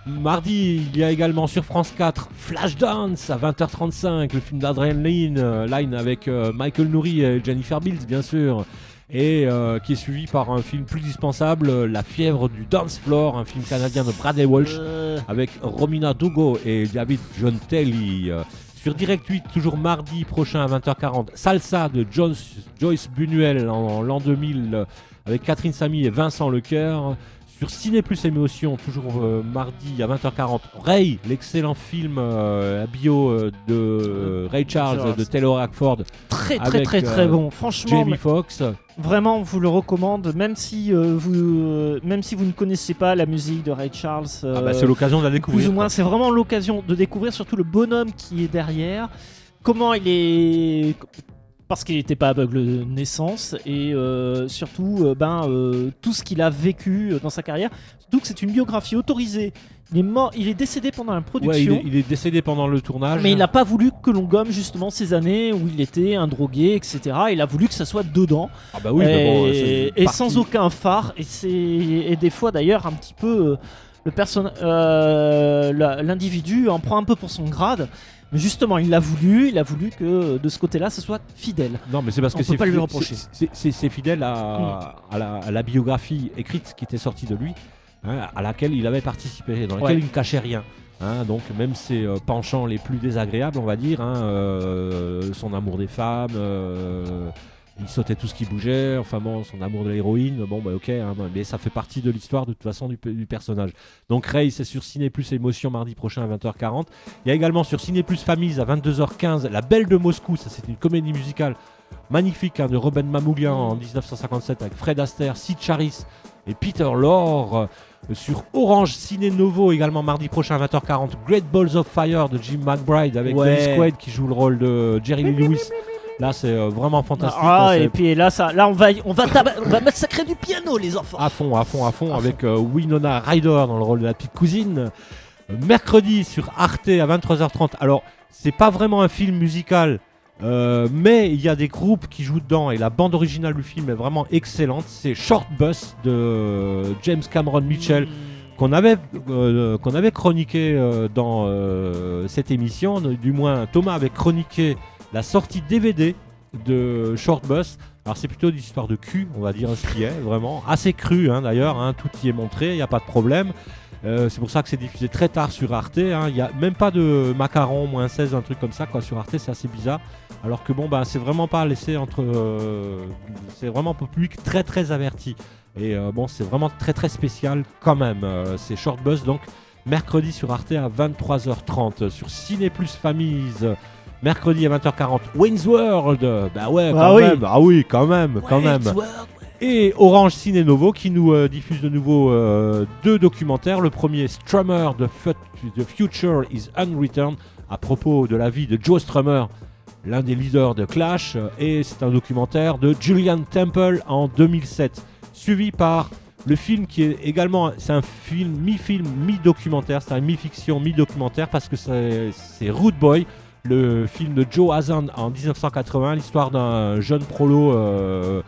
Mardi, il y a également sur France quatre Flashdance à vingt heures trente-cinq, le film d'Adrenaline euh, Line avec euh, Michael Nouri et Jennifer Beals, bien sûr, et euh, qui est suivi par un film plus dispensable, euh, La fièvre du dance floor, un film canadien de Bradley Walsh Euh, avec Romina Dogo et David John Telly. euh, Sur Direct huit, toujours mardi prochain à vingt heures quarante, Salsa de Joyce, Joyce Buñuel en l'an deux mille euh, avec Catherine Samy et Vincent Lecoeur. Sur Ciné Plus Émotion, toujours euh, mardi à vingt heures quarante, Ray, l'excellent film euh, la bio euh, de euh, Ray Charles, Charles. de Taylor Hackford, très très avec, très très euh, bon. Franchement, Jamie mais- Foxx. vraiment, on vous le recommande, même si euh, vous, euh, même si vous ne connaissez pas la musique de Ray Charles. euh, Ah bah, c'est l'occasion de la découvrir. Plus ou moins, quoi. c'est vraiment l'occasion de découvrir surtout le bonhomme qui est derrière, comment il est, parce qu'il n'était pas aveugle de naissance, et euh, surtout euh, ben, euh, tout ce qu'il a vécu euh, dans sa carrière. Surtout que c'est une biographie autorisée. Il est mort, il est décédé pendant la Ouais, il, production. est, il est décédé pendant le tournage. Mais il n'a pas voulu que l'on gomme justement ces années où il était un drogué, et cetera. Il a voulu que ça soit dedans. Ah bah oui, mais bon, et, c'est et parti. sans aucun phare. Et, c'est, et des fois d'ailleurs un petit peu euh, le person- euh, la- l'individu en prend un peu pour son grade. Mais justement, il l'a voulu, il a voulu que de ce côté-là, ça soit fidèle. Non, mais c'est parce On que peut c'est pas lui fidèle- reprocher. c'est- c'est- C'est c'est fidèle à, à, la, à la biographie écrite qui était sortie de lui, hein, à laquelle il avait participé, dans laquelle Ouais. il ne cachait rien. Hein, donc même ses euh, penchants les plus désagréables, on va dire, hein, euh, son amour des femmes, euh, il sautait tout ce qui bougeait, enfin bon, son amour de l'héroïne, bon bah ok, hein, mais ça fait partie de l'histoire de toute façon du, du personnage. Donc Ray, c'est sur Ciné Plus Émotion mardi prochain à vingt heures quarante. Il y a également sur Ciné Plus Famille à vingt-deux heures quinze La Belle de Moscou, ça c'est une comédie musicale magnifique hein, de Robin Mamoulian en dix-neuf cent cinquante-sept avec Fred Astaire, Sid Charisse et Peter Lorre. Euh, sur Orange Ciné Novo également mardi prochain à vingt heures quarante Great Balls of Fire de Jim McBride avec Ouais. Dennis Quaid qui joue le rôle de Jerry Lee Lewis. Là c'est euh, vraiment fantastique. Ah, hein, et c'est puis là, ça, là on, va, on, va taba- on va massacrer du piano, les enfants. à fond, à fond, à fond À avec euh, Winona Ryder dans le rôle de la petite cousine. Euh, mercredi sur Arte à vingt-trois heures trente. Alors c'est pas vraiment un film musical. Euh, mais il y a des groupes qui jouent dedans et la bande originale du film est vraiment excellente. C'est Short Bus de James Cameron Mitchell qu'on avait, euh, qu'on avait chroniqué euh, dans euh, cette émission. Du moins Thomas avait chroniqué la sortie D V D de Short Bus. Alors c'est plutôt une histoire de cul, on va dire ce qui est, vraiment assez cru hein, d'ailleurs, hein, tout y est montré, il n'y a pas de problème. Euh, c'est pour ça que c'est diffusé très tard sur Arte. Il hein. n'y a même pas de macaron, moins seize, un truc comme ça quoi, sur Arte, c'est assez bizarre. Alors que bon, bah, c'est vraiment pas laissé entre. Euh, c'est vraiment pour public très très averti. Et euh, bon, c'est vraiment très très spécial quand même. Euh, c'est Short Bus donc mercredi sur Arte à vingt-trois heures trente. Sur Ciné Plus Familles, mercredi à vingt heures quarante. Wayne's World, bah ouais, Ah quand oui. même. Ah oui, quand même, quand même. Et Orange Ciné Novo qui nous euh, diffuse de nouveau euh, deux documentaires. Le premier, Strummer, The, Fut- The Future is Unreturned, à propos de la vie de Joe Strummer, l'un des leaders de Clash. Et c'est un documentaire de Julian Temple en deux mille sept, suivi par le film qui est également, c'est un film mi-film, mi-documentaire, c'est un mi-fiction, mi-documentaire, parce que c'est, c'est Rude Boy, le film de Joe Hazan en dix-neuf cent quatre-vingts, l'histoire d'un jeune prolo euh,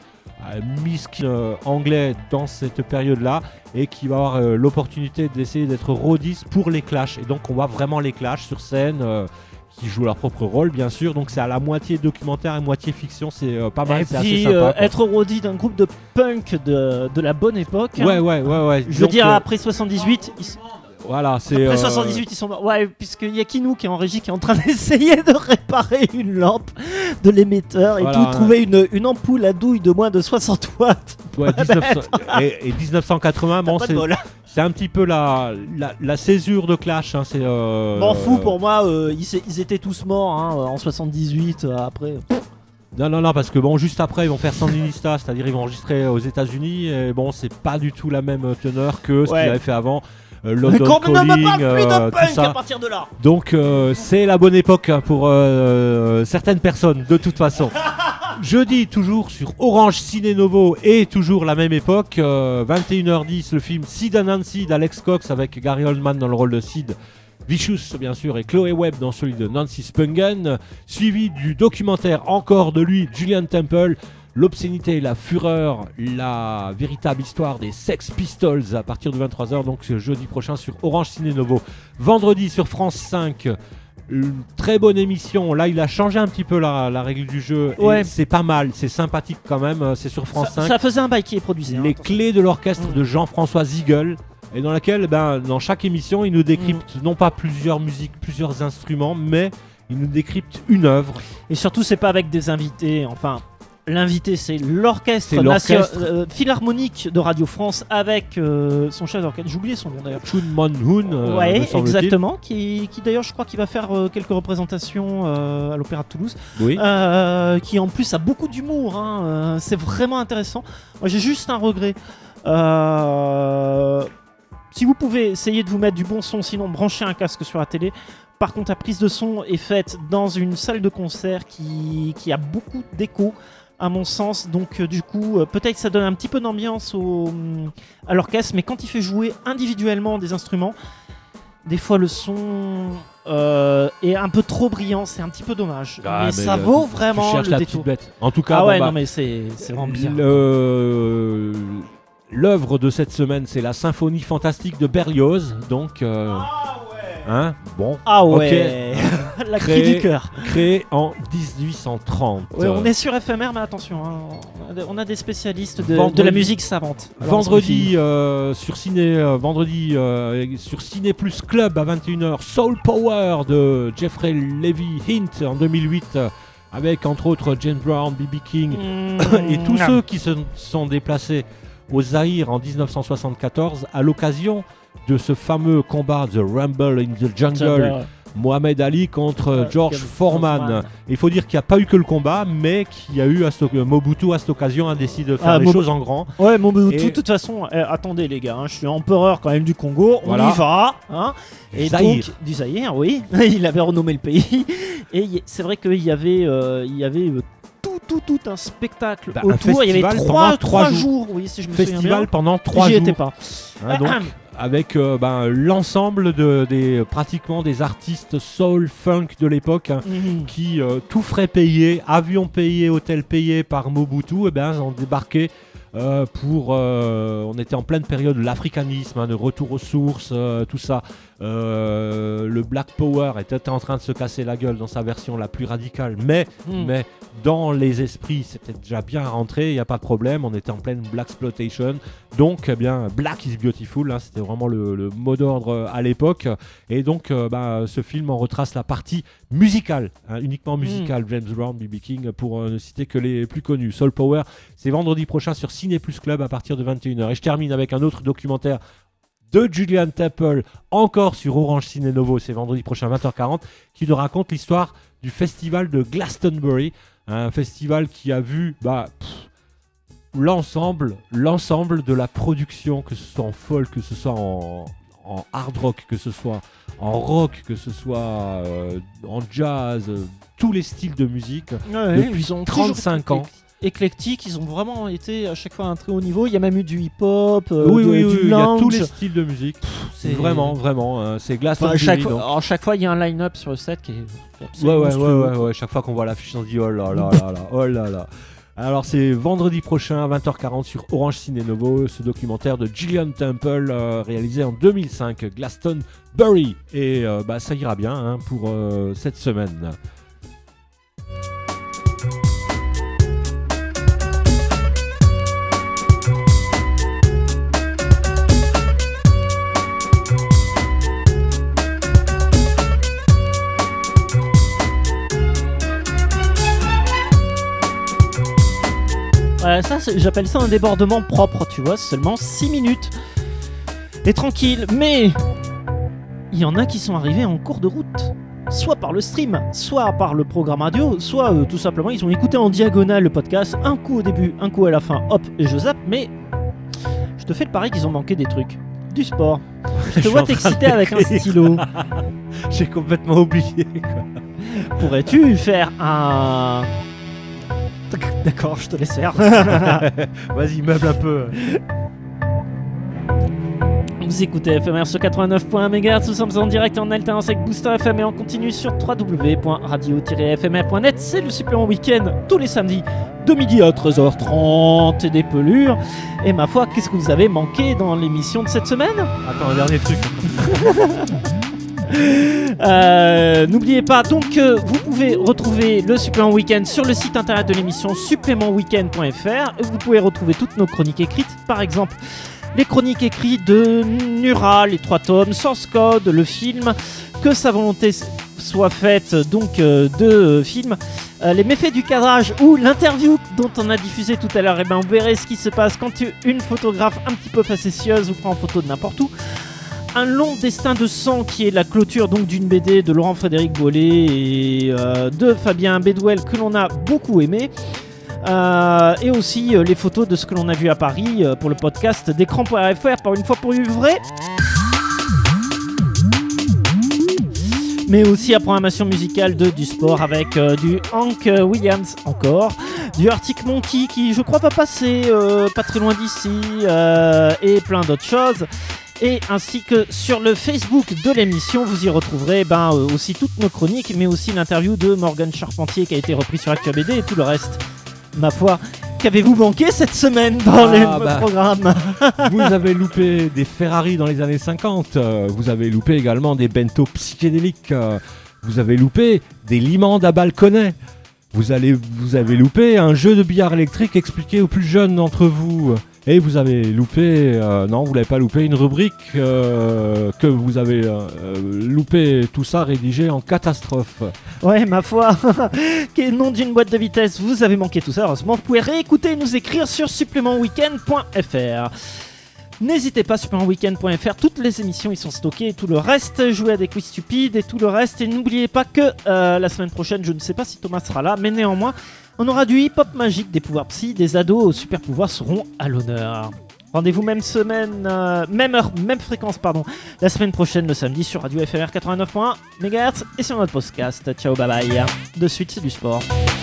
miskin euh, anglais dans cette période-là et qui va avoir euh, l'opportunité d'essayer d'être roadiste pour les Clash. Et donc on voit vraiment les Clash sur scène euh, qui jouent leur propre rôle bien sûr. Donc c'est à la moitié documentaire et moitié fiction. C'est euh, pas mal, Et c'est puis assez sympa. euh, quoi. être roadie d'un groupe de punk de, de la bonne époque. hein. Ouais, ouais, ouais, ouais. Je veux Donc, dire, euh, après soixante-dix-huit, ils, voilà, c'est. après euh, soixante-dix-huit, ils sont morts. Ouais, puisqu'il y a Kinou qui est en régie qui est en train d'essayer de réparer une lampe de l'émetteur et Voilà, tout, ouais. trouver une, une ampoule à douille de moins de soixante watts. ouais, dix-neuf cents et, et dix-neuf cent quatre-vingts, bon, Pas de c'est, bol. c'est un petit peu la, la, la césure de Clash. Hein, c'est, euh, M'en fous, pour moi, euh, ils, s'é- ils étaient tous morts hein, en soixante-dix-huit. euh, après, Non, non, non, parce que bon, juste après, ils vont faire Sandinista, c'est-à-dire ils vont enregistrer aux États-Unis. Et bon, c'est pas du tout la même teneur que ce Ouais. qu'ils avaient fait avant. Euh, mais London qu'on ne me Calling, parle plus euh, de tout punk ça. à partir de là. Donc euh, c'est la bonne époque hein, pour euh, certaines personnes, de toute façon. Jeudi, toujours sur Orange Ciné Novo et toujours la même époque, euh, vingt et une heures dix, le film Sid and Nancy d'Alex Cox avec Gary Oldman dans le rôle de Sid, Vicious bien sûr, et Chloé Webb dans celui de Nancy Spungen, suivi du documentaire encore de lui, Julian Temple, L'obscénité et la fureur, la véritable histoire des Sex Pistols à partir de vingt-trois heures, donc ce jeudi prochain sur Orange Ciné Novo. Vendredi sur France cinq, une très bonne émission. Là, il a changé un petit peu la, la règle du jeu. Et Ouais. c'est pas mal, c'est sympathique quand même. C'est sur France Ça, cinq. ça faisait un bail qui est produit. hein, Les attention. clés de l'orchestre Mm. de Jean-François Ziegel. Et dans laquelle, ben, dans chaque émission, il nous décrypte Mm. non pas plusieurs musiques, plusieurs instruments, mais il nous décrypte une œuvre. Et surtout, c'est pas avec des invités. Enfin, l'invité, c'est l'orchestre, C'est l'orchestre. nation- euh, philharmonique de Radio France avec euh, son chef d'orchestre. J'ai oublié son nom d'ailleurs. Chun Mon Hoon, euh, ouais, me semble-t-il. exactement. Qui, qui d'ailleurs, je crois qu'il va faire euh, quelques représentations euh, à l'Opéra de Toulouse. Oui. Euh, qui en plus a beaucoup d'humour. hein, euh, c'est vraiment intéressant. Moi, j'ai juste un regret. Euh, si vous pouvez essayer de vous mettre du bon son, sinon branchez un casque sur la télé. Par contre, la prise de son est faite dans une salle de concert qui, qui a beaucoup d'écho, à mon sens. Donc, euh, du coup, euh, peut-être que ça donne un petit peu d'ambiance au, à l'orchestre, mais quand il fait jouer individuellement des instruments, des fois le son euh, est un peu trop brillant, c'est un petit peu dommage. Ah, mais, mais ça le- vaut tu vraiment cherches le la détour. petite bête. En tout cas, Ah bon, ouais, bah, non mais c'est c'est vraiment bien. Le- L'œuvre de cette semaine, c'est la symphonie fantastique de Berlioz. Donc, euh, hein, bon, Ah ok. ouais, la cri Créé- du cœur. créé en dix-huit cent trente. Ouais, on est sur F M R, mais attention, hein, on a des- on a des spécialistes de, Vendredi- de la musique savante. Alors, on se Vendredi confie. euh, sur Ciné, euh, vendredi euh, sur Ciné Plus Club à vingt et une heures, Soul Power de Jeffrey Levy Hint en deux mille huit. euh, avec entre autres James Brown, B B King Mmh, et tous ah. ceux qui se sont déplacés au Zaïre en dix-neuf cent soixante-quatorze à l'occasion de ce fameux combat The Rumble in the Jungle, Jungle. Mohamed Ali contre Euh, George George Foreman. Foreman. Il faut dire qu'il n'y a pas eu que le combat, mais qu'il y a eu à cette- Mobutu à cette occasion a décidé de faire Ah, les Mobu- choses en grand. Ouais, mon de Et- toute façon, eh, attendez les gars, hein, je suis empereur quand même du Congo, on Voilà. y va, hein, et Zaïre. donc du Zaïre, oui, il avait renommé le pays, et y- c'est vrai qu'il y avait, euh, il y avait euh, tout, tout, tout un spectacle Bah, un autour, il y avait festival trois, pendant trois trois jours. jours, oui, si je me souviens Festival bien. pendant trois J'y jours. étais pas. Hein, donc, avec euh, ben, l'ensemble de, des, pratiquement des artistes soul, funk de l'époque, hein, Mhm. qui euh, tout frais payé, avion payé, hôtel payé par Mobutu, et ben, ont débarqué euh, pour... euh, on était en pleine période de l'africanisme, hein, de retour aux sources, euh, tout ça. Euh, le Black Power était en train de se casser la gueule dans sa version la plus radicale, mais, Mm. mais dans les esprits, c'était déjà bien rentré, il n'y a pas de problème, on était en pleine Blaxploitation. Donc, eh bien, Black is Beautiful, hein, c'était vraiment le, le mot d'ordre à l'époque. Et donc, euh, bah, ce film en retrace la partie musicale, hein, uniquement musicale. James Brown, B B King, pour euh, ne citer que les plus connus. Soul Power, c'est vendredi prochain sur Ciné Plus Club à partir de vingt et une heures. Et je termine avec un autre documentaire de Julian Temple, encore sur Orange Ciné Novo, c'est vendredi prochain vingt heures quarante, qui nous raconte l'histoire du festival de Glastonbury, un festival qui a vu bah, pff, l'ensemble, l'ensemble de la production, que ce soit en folk, que ce soit en, en hard rock, que ce soit en rock, que ce soit euh, en jazz, euh, tous les styles de musique, Ouais, depuis ils ont toujours trente-cinq été ans. éclectiques, ils ont vraiment été à chaque fois à un très haut niveau. Il y a même eu du hip-hop, euh, oui, du, oui, du oui, il y a lounge. tous les styles de musique. c'est- Vraiment, vraiment, euh, c'est Enfin, à Glastonbury. chaque, fois, donc. alors, chaque fois, il y a un line-up sur le set qui est Ouais, absolument ouais, ouais, monstrueux. ouais, ouais, chaque fois qu'on voit l'affiche, on se dit oh là là là là, oh là là. Alors, c'est vendredi prochain à vingt heures quarante sur Orange Ciné Novo, ce documentaire de Gillian Temple, euh, réalisé en deux mille cinq, Glastonbury. Et euh, bah, ça ira bien hein, pour euh, cette semaine. Ouais, ça, c'est- j'appelle ça un débordement propre, tu vois, c'est seulement six minutes. Et tranquille, mais il y en a qui sont arrivés en cours de route. Soit par le stream, soit par le programme radio, soit euh, tout simplement ils ont écouté en diagonale le podcast, un coup au début, un coup à la fin, hop, et je zappe, mais je te fais le pari qu'ils ont manqué des trucs. Du sport. Je te suis vois en train t'exciter de avec un l'écrire. stylo. J'ai complètement oublié. quoi. Pourrais-tu faire un... D'accord, je te laisse faire. Vas-y, meuble un peu. Vous écoutez F M R sur quatre-vingt-neuf point un mégahertz, nous sommes en direct et en alternance avec Booster F M et on continue sur w w w point radio tiret f m r point net. C'est le supplément week-end tous les samedis de midi à treize heures trente et des pelures. Et ma foi, qu'est-ce que vous avez manqué dans l'émission de cette semaine? Attends, un dernier truc. Euh, N'oubliez pas donc que vous pouvez retrouver le supplément week-end sur le site internet de l'émission supplément weekend point f r et vous pouvez retrouver toutes nos chroniques écrites, par exemple les chroniques écrites de Nura, les trois tomes, Source Code, le film, que sa volonté soit faite donc euh, de euh, film, euh, les méfaits du cadrage ou l'interview dont on a diffusé tout à l'heure. Et ben vous verrez ce qui se passe quand tu- une photographe un petit peu facétieuse vous prend en photo de n'importe où. Un long destin de sang qui est la clôture donc d'une B D de Laurent Frédéric Bollé et euh, de Fabien Bedouel que l'on a beaucoup aimé. Euh, et aussi euh, les photos de ce que l'on a vu à Paris euh, pour le podcast d'écran point f r par une fois pour une vraie. Mais aussi la programmation musicale de du sport avec euh, du Hank Williams encore, du Arctic Monkey qui je crois va passer euh, pas très loin d'ici euh, et plein d'autres choses. Et ainsi que sur le Facebook de l'émission, vous y retrouverez ben, euh, aussi toutes nos chroniques, mais aussi l'interview de Morgane Charpentier qui a été reprise sur Actua B D et tout le reste. Ma foi, qu'avez-vous manqué cette semaine dans Ah, les bah. programmes? Vous avez loupé des Ferrari dans les années cinquante. euh, vous avez loupé également des bento psychédéliques. euh, vous avez loupé des limandes à balconnet. Vous, allez, vous avez loupé un jeu de billard électrique expliqué aux plus jeunes d'entre vous. Et vous avez loupé, euh, non vous l'avez pas loupé, une rubrique euh, que vous avez euh, loupé tout ça rédigé en catastrophe. Ouais, ma foi, qui est le nom d'une boîte de vitesse, vous avez manqué tout ça, heureusement. Vous pouvez réécouter et nous écrire sur supplément weekend point f r. N'hésitez pas, supplément weekend point f r, toutes les émissions y sont stockées et tout le reste, jouez à des quiz stupides et tout le reste. Et n'oubliez pas que euh, la semaine prochaine, je ne sais pas si Thomas sera là, mais néanmoins, on aura du hip-hop magique, des pouvoirs psy, des ados aux super pouvoirs seront à l'honneur. Rendez-vous même semaine, euh, même heure, même fréquence, pardon, la semaine prochaine, le samedi, sur Radio F M R quatre-vingt-neuf point un mégahertz et sur notre podcast. Ciao, bye bye. De suite, c'est du sport.